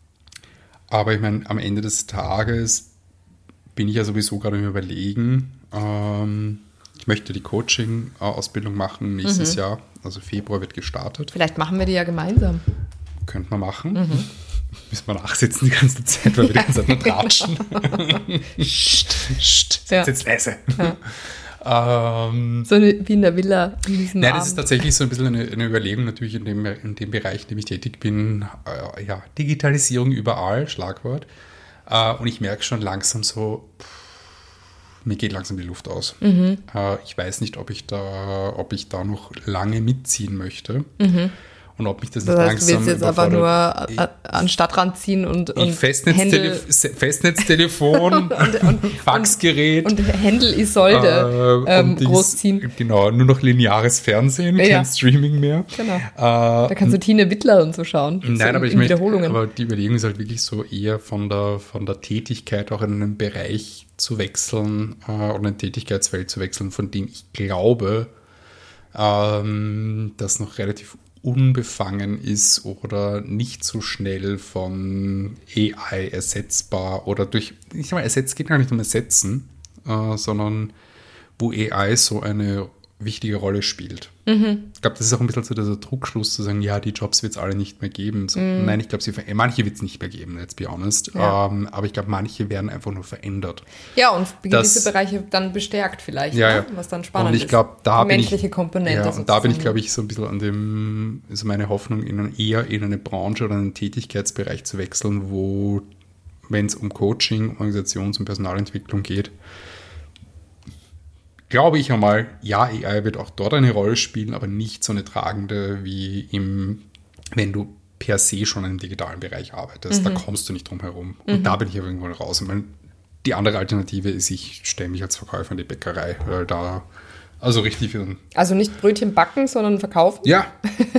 Aber ich meine, am Ende des Tages bin ich ja sowieso gerade im Überlegen. Ähm, ich möchte die Coaching-Ausbildung machen nächstes mhm. Jahr. Also Februar wird gestartet. Vielleicht machen wir die ja gemeinsam. Könnte man machen. Mhm. müssen wir nachsitzen die ganze Zeit, weil wir die ganze Zeit nur tratschen. Psst. Psst, Ja. jetzt leise. Ja. ähm, So eine, wie in der Villa. In diesem Nein, Abend. das ist tatsächlich so ein bisschen eine, eine Überlegung natürlich in dem, in dem Bereich, in dem ich tätig bin. Äh, ja, Digitalisierung überall, Schlagwort. Äh, und ich merke schon langsam so, pff, mir geht langsam die Luft aus. Mhm. Äh, ich weiß nicht, ob ich da, ob ich da noch lange mitziehen möchte. Mhm. Und ob mich das nicht Das heißt, langsam du willst jetzt einfach nur überfordert. a- an den Stadtrand ziehen und, und Ich Festnetztelef Festnetztelefon, und, und, Faxgerät. und Händel Isolde äh, ähm, und dies- großziehen. Genau, nur noch lineares Fernsehen, Ja. kein Streaming mehr. Genau. Äh, Da kannst du Tine Wittler und so schauen. Nein, so aber in, ich möchte, Wiederholungen. aber die Überlegung ist halt wirklich so eher von der, von der Tätigkeit auch in einen Bereich zu wechseln äh, oder ein Tätigkeitsfeld zu wechseln, von dem ich glaube, ähm, das noch relativ unbefangen ist oder nicht so schnell von A I ersetzbar oder durch, ich sag mal, ersetzt geht gar nicht um ersetzen, äh, sondern wo A I so eine wichtige Rolle spielt. Mhm. Ich glaube, das ist auch ein bisschen so dieser Druckschluss zu sagen, ja, die Jobs wird es alle nicht mehr geben. So, Mhm. Nein, ich glaube, manche wird es nicht mehr geben, let's be honest. Ja. Ähm, aber ich glaube, manche werden einfach nur verändert. Ja, und Das- gewisse Bereiche dann bestärkt vielleicht, Ja, ne? ja. Was dann spannend Und ich ist. glaube, da Die bin menschliche ich, Komponente. ja, und da bin ich, sozusagen. glaube ich, so ein bisschen an dem, so meine Hoffnung, in, eher in eine Branche oder einen Tätigkeitsbereich zu wechseln, wo, wenn es um Coaching, Organisations- und Personalentwicklung geht, glaube ich einmal, ja, A I wird auch dort eine Rolle spielen, aber nicht so eine tragende wie im, wenn du per se schon im digitalen Bereich arbeitest. Da kommst du nicht drum herum. Und da bin ich aber irgendwo raus. Ich meine, die andere Alternative ist, ich stelle mich als Verkäufer in die Bäckerei, weil da, also richtig für ein Also nicht Brötchen backen, sondern verkaufen. ja.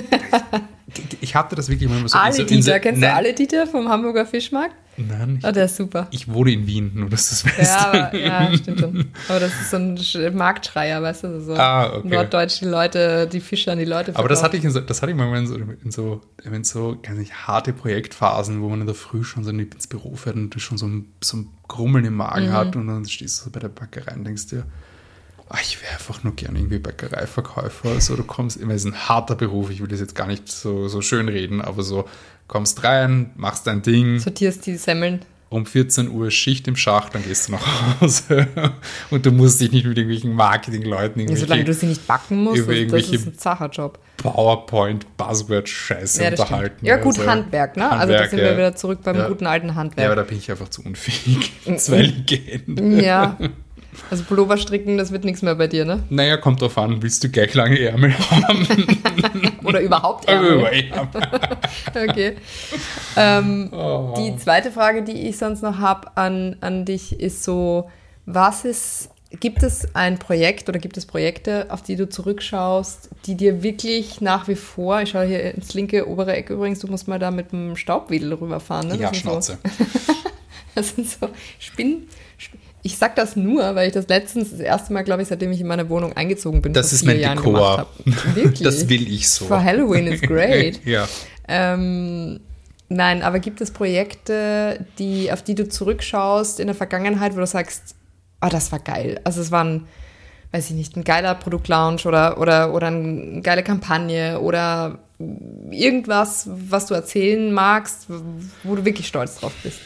Ich hatte das wirklich mal so. Ale so- Dieter, so- kennst nein, du Ale Dieter vom Hamburger Fischmarkt? Nein, ich, Oh, der ist super. ich wohne in Wien, nur dass du es weißt. Ja, aber, ja, stimmt schon. Aber das ist so ein Sch- Marktschreier, weißt du, so Ah, okay. norddeutsch die Leute, die Fischer an die Leute Aber das verkaufen. hatte ich in so, das hatte ich mal in so, in so, in so ganz nicht, harte Projektphasen, wo man in der Früh schon so ins Büro fährt und du schon so ein, so ein Grummeln im Magen Mhm. hat und dann stehst du so bei der Bäckerei und denkst dir, ah, ich wäre einfach nur gerne irgendwie Bäckereiverkäufer. Also du kommst immer, es ist ein harter Beruf, ich will das jetzt gar nicht so, so schön reden, aber so kommst rein, machst dein Ding, Sortierst die Semmeln. um vierzehn Uhr ist Schicht im Schacht, dann gehst du nach Hause und du musst dich nicht mit irgendwelchen Marketingleuten Ja, solange du irgendwelche sie nicht backen musst, über das, das irgendwelche ist ein Zacherjob. PowerPoint-Buzzword-Scheiße Ja, das stimmt. unterhalten. Ja, gut, Also, Handwerk, ne? also da Handwerk, sind wir ja. wieder zurück beim Ja. guten alten Ja, aber Handwerk. da bin ich einfach zu unfähig. Zwei Legenden. Ja, also Pullover stricken, das wird nichts mehr bei dir, ne? Naja, kommt drauf an, willst du gleich lange Ärmel haben? Oder überhaupt Oh, Ärmel. ja. Okay. Ähm, Oh. Die zweite Frage, die ich sonst noch habe an, an dich, ist so, was ist, gibt es ein Projekt oder gibt es Projekte, auf die du zurückschaust, die dir wirklich nach wie vor, ich schaue hier ins linke obere Eck übrigens, du musst mal da mit dem Staubwedel rüberfahren, ne? Das Ja, sind Schnauze. So, das sind so Spinnen. Ich sag das nur, weil ich das letztens das erste Mal, glaube ich, seitdem ich in meine Wohnung eingezogen bin, Das vor ist vier mein Jahren Dekor. gemacht habe. Wirklich? Das will ich so. For Halloween is great. Ja. Ähm, nein, aber gibt es Projekte, die, auf die du zurückschaust in der Vergangenheit, wo du sagst, ah, das war geil. Also es war ein, weiß ich nicht, ein geiler Produktlaunch oder, oder, oder eine geile Kampagne oder irgendwas, was du erzählen magst, wo du wirklich stolz drauf bist.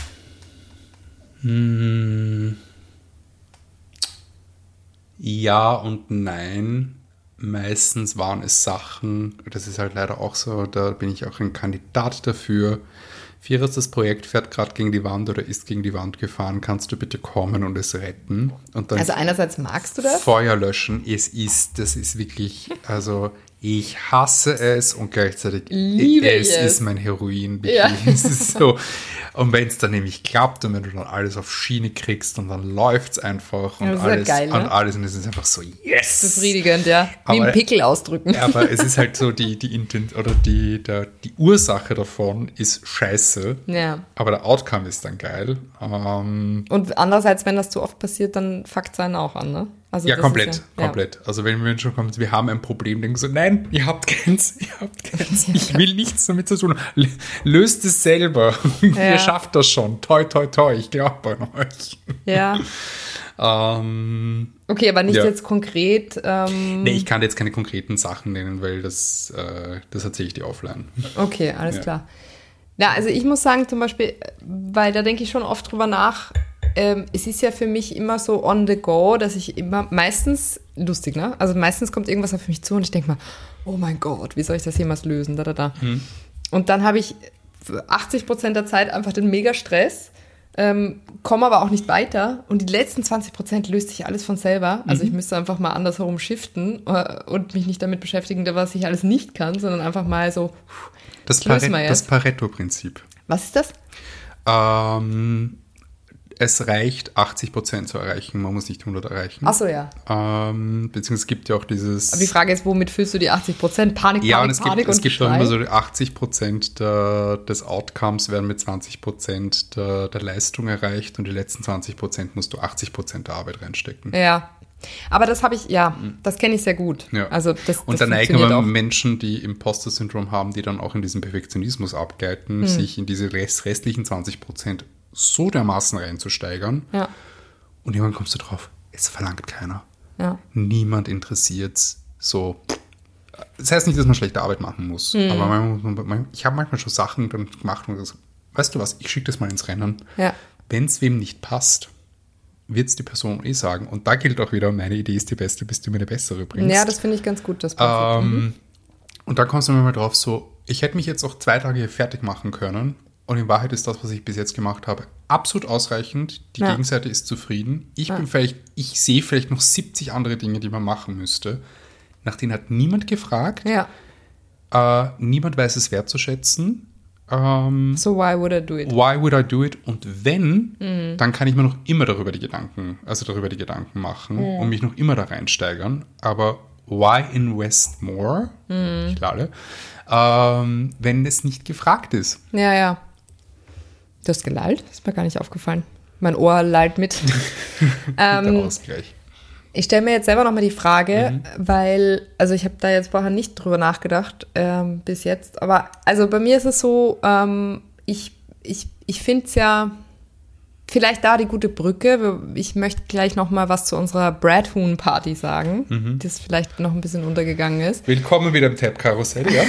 Hm. Ja und nein. Meistens waren es Sachen, das ist halt leider auch so, da bin ich auch ein Kandidat dafür. Vieres, das Projekt fährt gerade gegen die Wand oder ist gegen die Wand gefahren, kannst du bitte kommen und es retten? Und dann Also einerseits magst du das? Feuer löschen, es ist, das ist wirklich, also ich hasse es und gleichzeitig Liebe es ich es. ist mein Heroin. Ja. Es ist so. Und wenn es dann nämlich klappt und wenn du dann alles auf Schiene kriegst und dann läuft es einfach und Ja, das ist halt alles geil, ne? und alles und es ist einfach so, yes! Befriedigend, ja. Wie Aber- ein Pickel ausdrücken. Aber es ist halt so, die, die Intent oder die, der, die Ursache davon ist scheiße, Ja. aber der Outcome ist dann geil. Ähm, Und andererseits, wenn das zu oft passiert, dann fuckt es einen auch an, ne? Also Ja, das komplett, ist ja, komplett. Also wenn wir schon kommen, wir haben ein Problem, denken so, nein, ihr habt keins, ihr habt keins. Ich will nichts damit zu tun. L- Löst es selber. Ja. Ihr schafft das schon. Toi, toi, toi. Ich glaube an euch. Ja. ja. Ähm, Okay, aber nicht Ja. jetzt konkret. Ähm, nee, ich kann jetzt keine konkreten Sachen nennen, weil das, äh, das erzähle ich dir offline. Okay, alles Ja. klar. Ja, also ich muss sagen zum Beispiel, weil da denke ich schon oft drüber nach, ähm, es ist ja für mich immer so on the go, dass ich immer, meistens, lustig, ne? Also meistens kommt irgendwas auf mich zu und ich denke mal, oh mein Gott, wie soll ich das jemals lösen? Da, da, da. Hm. Und dann habe ich achtzig Prozent der Zeit einfach den Mega-Stress, ähm, komme aber auch nicht weiter und die letzten zwanzig Prozent löst sich alles von selber. Also mhm. ich müsste einfach mal andersherum shiften äh, und mich nicht damit beschäftigen, was ich alles nicht kann, sondern einfach mal so, das, Pare- das Pareto-Prinzip. Was ist das? Ähm, es reicht, achtzig Prozent zu erreichen. Man muss nicht hundert erreichen. Ach so, ja. Ähm, beziehungsweise es gibt ja auch dieses... Aber die Frage ist, womit füllst du die achtzig Prozent? Panik, ja, Panik, und es Panik gibt, und es gibt Schrei? auch immer so achtzig Prozent der, des Outcomes werden mit zwanzig Prozent der, der Leistung erreicht und die letzten zwanzig Prozent musst du achtzig Prozent der Arbeit reinstecken. Ja, aber das habe ich, ja, das kenne ich sehr gut. Ja. Also das, das und dann neigen aber Menschen, die Imposter-Syndrom haben, die dann auch in diesem Perfektionismus abgleiten, hm. sich in diese rest, restlichen zwanzig Prozent so dermaßen reinzusteigern. Ja. Und irgendwann kommst du drauf, es verlangt keiner. Ja. Niemand interessiert so. Das heißt nicht, dass man schlechte Arbeit machen muss. Mhm. Aber man, man, ich habe manchmal schon Sachen dann gemacht und gesagt, weißt du was, ich schicke das mal ins Rennen. Ja. Wenn es wem nicht passt, wird es die Person eh sagen. Und da gilt auch wieder, meine Idee ist die beste, bis du mir eine bessere bringst. Ja, das finde ich ganz gut, das Prinzip. Ähm, mhm. Und da kommst du mal drauf so, ich hätte mich jetzt auch zwei Tage fertig machen können. Und in Wahrheit ist das, was ich bis jetzt gemacht habe, absolut ausreichend. Die ja. Gegenseite ist zufrieden. Ich ja. bin vielleicht, ich sehe vielleicht noch siebzig andere Dinge, die man machen müsste. Nach denen hat niemand gefragt. Ja. Äh, niemand weiß es wertzuschätzen. Ähm, so why would I do it? Why would I do it? Und wenn, mhm. dann kann ich mir noch immer darüber die Gedanken, also darüber die Gedanken machen mhm. und mich noch immer da reinsteigern. Aber why invest more? Mhm. Ich lade. Ähm, wenn es nicht gefragt ist. Ja, ja. Du hast gelallt? Ist mir gar nicht aufgefallen. Mein Ohr lallt mit. ähm, Der Ausgleich. Ich stelle mir jetzt selber nochmal die Frage, mhm. weil, also ich habe da jetzt vorher nicht drüber nachgedacht ähm, bis jetzt, aber also bei mir ist es so, ähm, ich, ich, ich finde es ja vielleicht da die gute Brücke. Ich möchte gleich nochmal was zu unserer Bradhuhn-Party sagen, mhm. das vielleicht noch ein bisschen untergegangen ist. Willkommen wieder im Tab-Karussell, ja.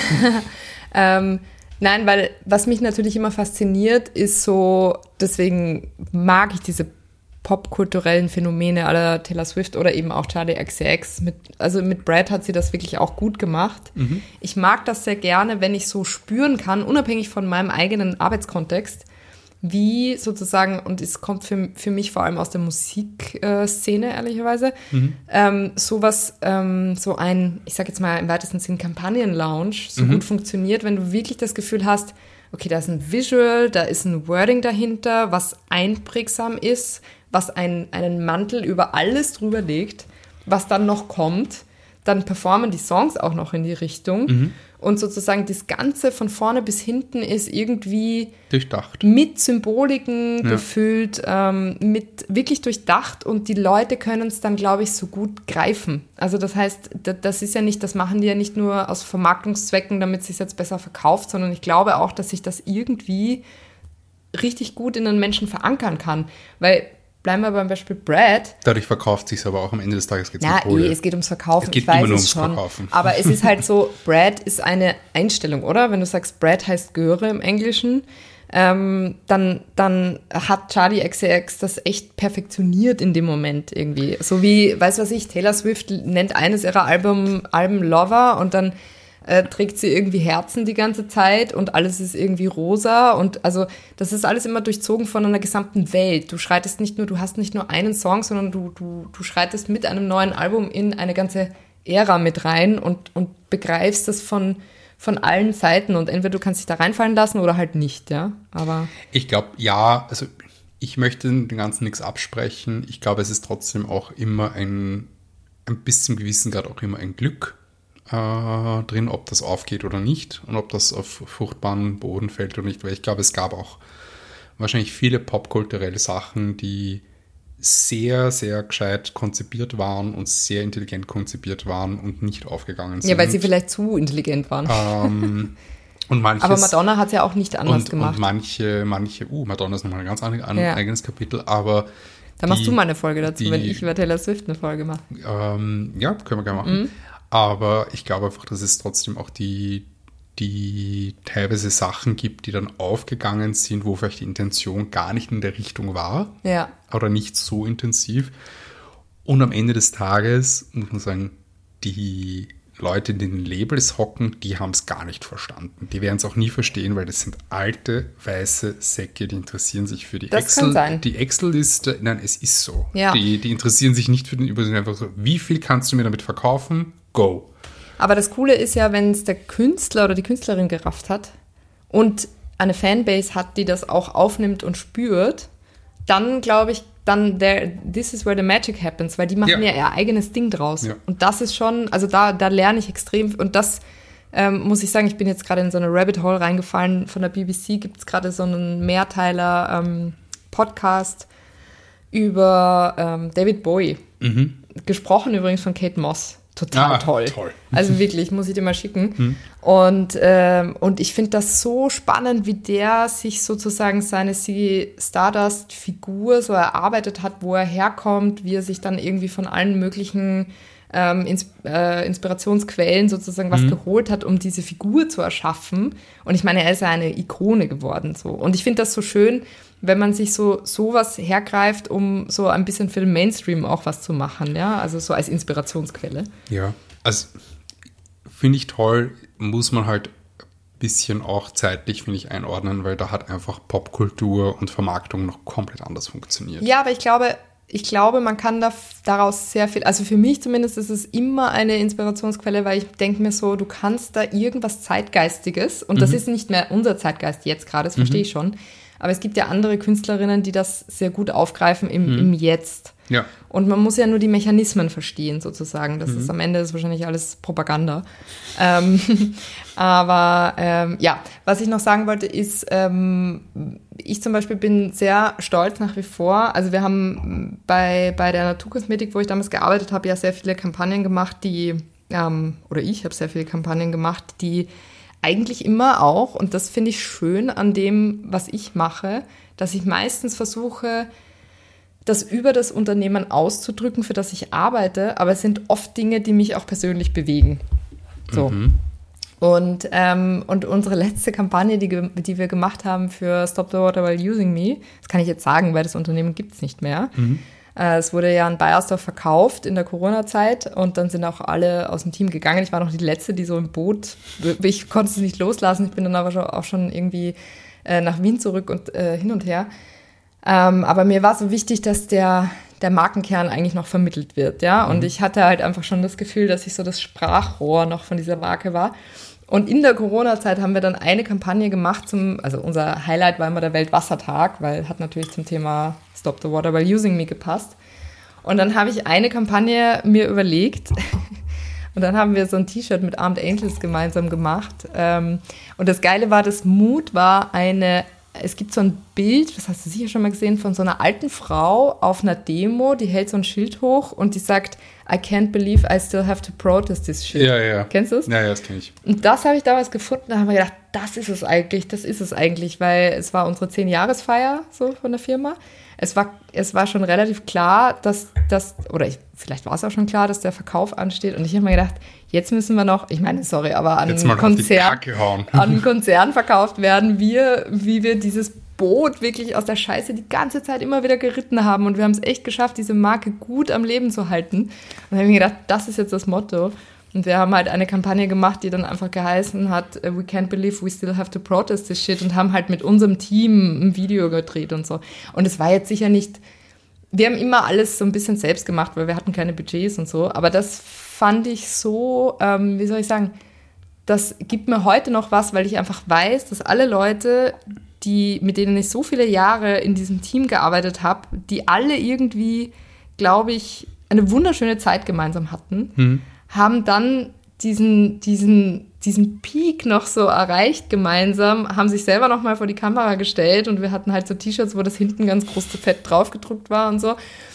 ähm, Nein, weil was mich natürlich immer fasziniert, ist so, deswegen mag ich diese popkulturellen Phänomene aller Taylor Swift oder eben auch Charli X C X. Mit, also mit Brad hat sie das wirklich auch gut gemacht. Mhm. Ich mag das sehr gerne, wenn ich so spüren kann, unabhängig von meinem eigenen Arbeitskontext, wie sozusagen, und es kommt für, für mich vor allem aus der Musikszene, ehrlicherweise, mhm. ähm, sowas, ähm, so ein, ich sag jetzt mal im weitesten Sinn Kampagnen-Lounge so mhm. gut funktioniert, wenn du wirklich das Gefühl hast, okay, da ist ein Visual, da ist ein Wording dahinter, was einprägsam ist, was ein, einen Mantel über alles drüber legt, was dann noch kommt, dann performen die Songs auch noch in die Richtung mhm. und sozusagen das Ganze von vorne bis hinten ist irgendwie durchdacht, mit Symboliken ja. gefüllt, ähm, mit wirklich durchdacht und die Leute können es dann, glaube ich, so gut greifen. Also das heißt, das ist ja nicht, das machen die ja nicht nur aus Vermarktungszwecken, damit es sich jetzt besser verkauft, sondern ich glaube auch, dass sich das irgendwie richtig gut in den Menschen verankern kann, weil bleiben wir beim Beispiel Brad. Dadurch verkauft sich es aber auch am Ende des Tages geht es um Kohle. Ja, es geht ums Verkaufen. Es geht ich weiß immer nur es ums schon. Verkaufen. Aber es ist halt so, Brad ist eine Einstellung, oder? Wenn du sagst, Brad heißt Göre im Englischen, ähm, dann, dann hat Charli X C X das echt perfektioniert in dem Moment irgendwie. So wie, weiß was ich, Taylor Swift nennt eines ihrer Album, Alben Lover und dann Äh, trägt sie irgendwie Herzen die ganze Zeit und alles ist irgendwie rosa und also das ist alles immer durchzogen von einer gesamten Welt. Du schreitest nicht nur, du hast nicht nur einen Song, sondern du, du, du schreitest mit einem neuen Album in eine ganze Ära mit rein und, und begreifst das von, von allen Seiten und entweder du kannst dich da reinfallen lassen oder halt nicht, ja, aber... Ich glaube, ja, also ich möchte dem Ganzen nichts absprechen. Ich glaube, es ist trotzdem auch immer ein, ein bis zum gewissen Grad auch immer ein Glück Äh, drin, ob das aufgeht oder nicht und ob das auf fruchtbaren Boden fällt oder nicht, weil ich glaube, es gab auch wahrscheinlich viele popkulturelle Sachen, die sehr, sehr gescheit konzipiert waren und sehr intelligent konzipiert waren und nicht aufgegangen sind. Ja, weil sie vielleicht zu intelligent waren. Ähm, und manches, aber Madonna hat es ja auch nicht anders und, gemacht. Und manche, manche, uh, Madonna ist nochmal ein ganz ein, ein ja. eigenes Kapitel, aber da machst du mal eine Folge dazu, die, wenn ich über Taylor Swift eine Folge mache. Ähm, ja, können wir gerne machen. Mhm. Aber ich glaube einfach, dass es trotzdem auch die, die teilweise Sachen gibt, die dann aufgegangen sind, wo vielleicht die Intention gar nicht in der Richtung war. Ja. Oder nicht so intensiv. Und am Ende des Tages, muss man sagen, die Leute, die in den Labels hocken, die haben es gar nicht verstanden. Die werden es auch nie verstehen, weil das sind alte, weiße Säcke, die interessieren sich für die das Excel. Kann sein. Die Excel-Liste, nein, es ist so. Ja. Die, die interessieren sich nicht für den Übersinn, einfach so, wie viel kannst du mir damit verkaufen? Go. Aber das Coole ist ja, wenn es der Künstler oder die Künstlerin gerafft hat und eine Fanbase hat, die das auch aufnimmt und spürt, dann glaube ich, dann there, this is where the magic happens, weil die machen ja, ja ihr eigenes Ding draus. Ja. Und das ist schon, also da, da lerne ich extrem. Und das ähm, muss ich sagen, ich bin jetzt gerade in so eine Rabbit Hole reingefallen. Von der B B C gibt es gerade so einen Mehrteiler ähm, Podcast über ähm, David Bowie. Mhm. Gesprochen übrigens von Kate Moss. Total ah, toll. toll. Also wirklich, muss ich dir mal schicken. Hm. Und, ähm, und ich finde das so spannend, wie der sich sozusagen seine Ziggy Stardust-Figur so erarbeitet hat, wo er herkommt, wie er sich dann irgendwie von allen möglichen ähm, Ins- äh, Inspirationsquellen sozusagen was hm. geholt hat, um diese Figur zu erschaffen. Und ich meine, er ist ja eine Ikone geworden. So. Und ich finde das so schön, wenn man sich so sowas hergreift, um so ein bisschen für den Mainstream auch was zu machen, ja, also so als Inspirationsquelle. Ja, also finde ich toll, muss man halt ein bisschen auch zeitlich, finde ich, einordnen, weil da hat einfach Popkultur und Vermarktung noch komplett anders funktioniert. Ja, aber ich glaube, ich glaube, man kann da, daraus sehr viel, also für mich zumindest ist es immer eine Inspirationsquelle, weil ich denke mir so, du kannst da irgendwas Zeitgeistiges, und das mhm. ist nicht mehr unser Zeitgeist jetzt gerade, das verstehe mhm. ich schon, aber es gibt ja andere Künstlerinnen, die das sehr gut aufgreifen im, mhm. im Jetzt. Ja. Und man muss ja nur die Mechanismen verstehen, sozusagen. Das mhm. ist am Ende ist wahrscheinlich alles Propaganda. ähm, aber ähm, ja, was ich noch sagen wollte, ist, ähm, ich zum Beispiel bin sehr stolz nach wie vor. Also wir haben bei, bei der Naturkosmetik, wo ich damals gearbeitet habe, ja sehr viele Kampagnen gemacht, die, ähm, oder ich habe sehr viele Kampagnen gemacht, die eigentlich immer auch, und das finde ich schön an dem, was ich mache, dass ich meistens versuche, das über das Unternehmen auszudrücken, für das ich arbeite, aber es sind oft Dinge, die mich auch persönlich bewegen. So. Mhm. Und, ähm, und unsere letzte Kampagne, die, die wir gemacht haben für Stop the Water While Using Me, das kann ich jetzt sagen, weil das Unternehmen gibt es nicht mehr. Mhm. Es wurde ja an Bayersdorf verkauft in der Corona-Zeit und dann sind auch alle aus dem Team gegangen. Ich war noch die Letzte, die so im Boot, ich konnte es nicht loslassen. Ich bin dann aber auch schon irgendwie äh, nach Wien zurück und äh, hin und her. Ähm, aber mir war so wichtig, dass der, der Markenkern eigentlich noch vermittelt wird, ja. Und mhm. ich hatte halt einfach schon das Gefühl, dass ich so das Sprachrohr noch von dieser Marke war. Und in der Corona-Zeit haben wir dann eine Kampagne gemacht zum, also unser Highlight war immer der Weltwassertag, weil hat natürlich zum Thema Stop the Water While Using Me gepasst. Und dann habe ich eine Kampagne mir überlegt und dann haben wir so ein T-Shirt mit Armed Angels gemeinsam gemacht. Und das Geile war, das Mood war eine, es gibt so ein Bild, das hast du sicher schon mal gesehen, von so einer alten Frau auf einer Demo, die hält so ein Schild hoch und die sagt, I can't believe I still have to protest this shit. Ja, ja. Kennst du es? Ja, ja, das kenne ich. Und das habe ich damals gefunden, da haben wir gedacht, das ist es eigentlich, das ist es eigentlich, weil es war unsere zehn-Jahres-Feier so von der Firma. Es war, es war schon relativ klar, dass das, oder ich, vielleicht war es auch schon klar, dass der Verkauf ansteht. Und ich habe mir gedacht, jetzt müssen wir noch, ich meine, sorry, aber an einen Konzern, an Konzern verkauft werden, wir, wie wir dieses Boot wirklich aus der Scheiße die ganze Zeit immer wieder geritten haben. Und wir haben es echt geschafft, diese Marke gut am Leben zu halten. Und dann habe ich mir gedacht, das ist jetzt das Motto. Und wir haben halt eine Kampagne gemacht, die dann einfach geheißen hat, we can't believe we still have to protest this shit, und haben halt mit unserem Team ein Video gedreht und so. Und es war jetzt sicher nicht, wir haben immer alles so ein bisschen selbst gemacht, weil wir hatten keine Budgets und so. Aber das fand ich so, ähm, wie soll ich sagen, das gibt mir heute noch was, weil ich einfach weiß, dass alle Leute, die, mit denen ich so viele Jahre in diesem Team gearbeitet habe, die alle irgendwie, glaube ich, eine wunderschöne Zeit gemeinsam hatten, hm. haben dann diesen, diesen, diesen Peak noch so erreicht gemeinsam, haben sich selber noch mal vor die Kamera gestellt und wir hatten halt so T-Shirts, wo das hinten ganz groß fett draufgedruckt war und so.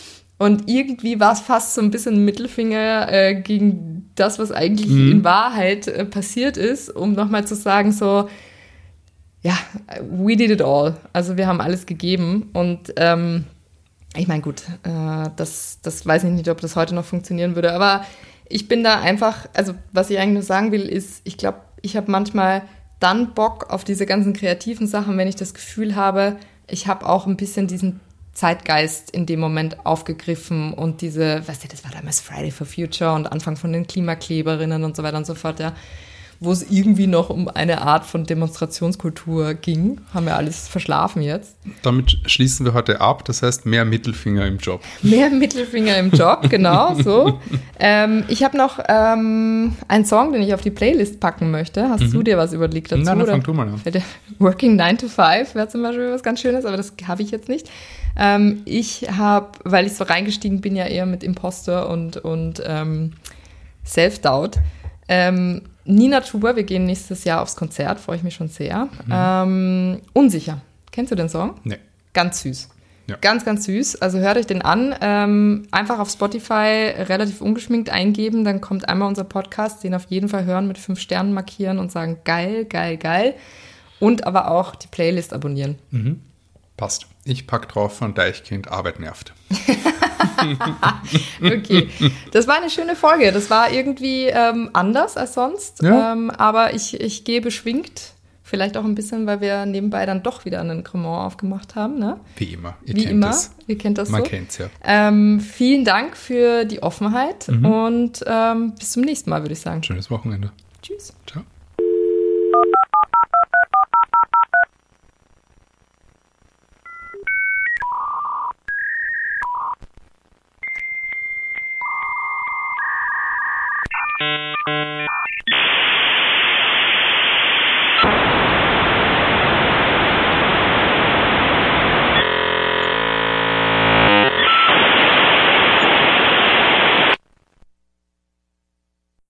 Und irgendwie war es fast so ein bisschen ein Mittelfinger äh, gegen das, was eigentlich mhm. in Wahrheit äh, passiert ist, um nochmal zu sagen so, ja, we did it all. Also wir haben alles gegeben und ähm, ich meine, gut, äh, das, das weiß ich nicht, ob das heute noch funktionieren würde, aber ich bin da einfach, also was ich eigentlich nur sagen will, ist, ich glaube, ich habe manchmal dann Bock auf diese ganzen kreativen Sachen, wenn ich das Gefühl habe, ich habe auch ein bisschen diesen Zeitgeist in dem Moment aufgegriffen und diese, weißt du, das war damals Friday for Future und Anfang von den Klimakleberinnen und so weiter und so fort, ja, wo es irgendwie noch um eine Art von Demonstrationskultur ging. Haben wir alles verschlafen jetzt. Damit schließen wir heute ab, das heißt mehr Mittelfinger im Job. Mehr Mittelfinger im Job, genau, so. Ähm, ich habe noch ähm, einen Song, den ich auf die Playlist packen möchte. Hast mhm. du dir was überlegt dazu? Nein, dann fang du mal an. Working nine to five wäre zum Beispiel was ganz Schönes, aber das habe ich jetzt nicht. Ähm, ich habe, weil ich so reingestiegen bin, ja eher mit Imposter und, und ähm, Self-Doubt, ähm, Nina Chuba, wir gehen nächstes Jahr aufs Konzert, freue ich mich schon sehr. Mhm. Ähm, Unsicher. Kennst du den Song? Nee. Ganz süß. Ja. Ganz, ganz süß. Also hört euch den an. Ähm, einfach auf Spotify relativ ungeschminkt eingeben, dann kommt einmal unser Podcast, den auf jeden Fall hören, mit fünf Sternen markieren und sagen geil, geil, geil. Und aber auch die Playlist abonnieren. Mhm. Passt. Ich pack drauf von Deichkind, Arbeit nervt. Okay, das war eine schöne Folge. Das war irgendwie ähm, anders als sonst, ja. ähm, aber ich, ich gehe beschwingt. Vielleicht auch ein bisschen, weil wir nebenbei dann doch wieder einen Cremant aufgemacht haben. Ne? Wie immer. Ihr Wie kennt immer. Das. Ihr kennt das Man so. kennt es ja. Ähm, vielen Dank für die Offenheit mhm. und ähm, bis zum nächsten Mal, würde ich sagen. Schönes Wochenende. Tschüss. Ciao. Thank you.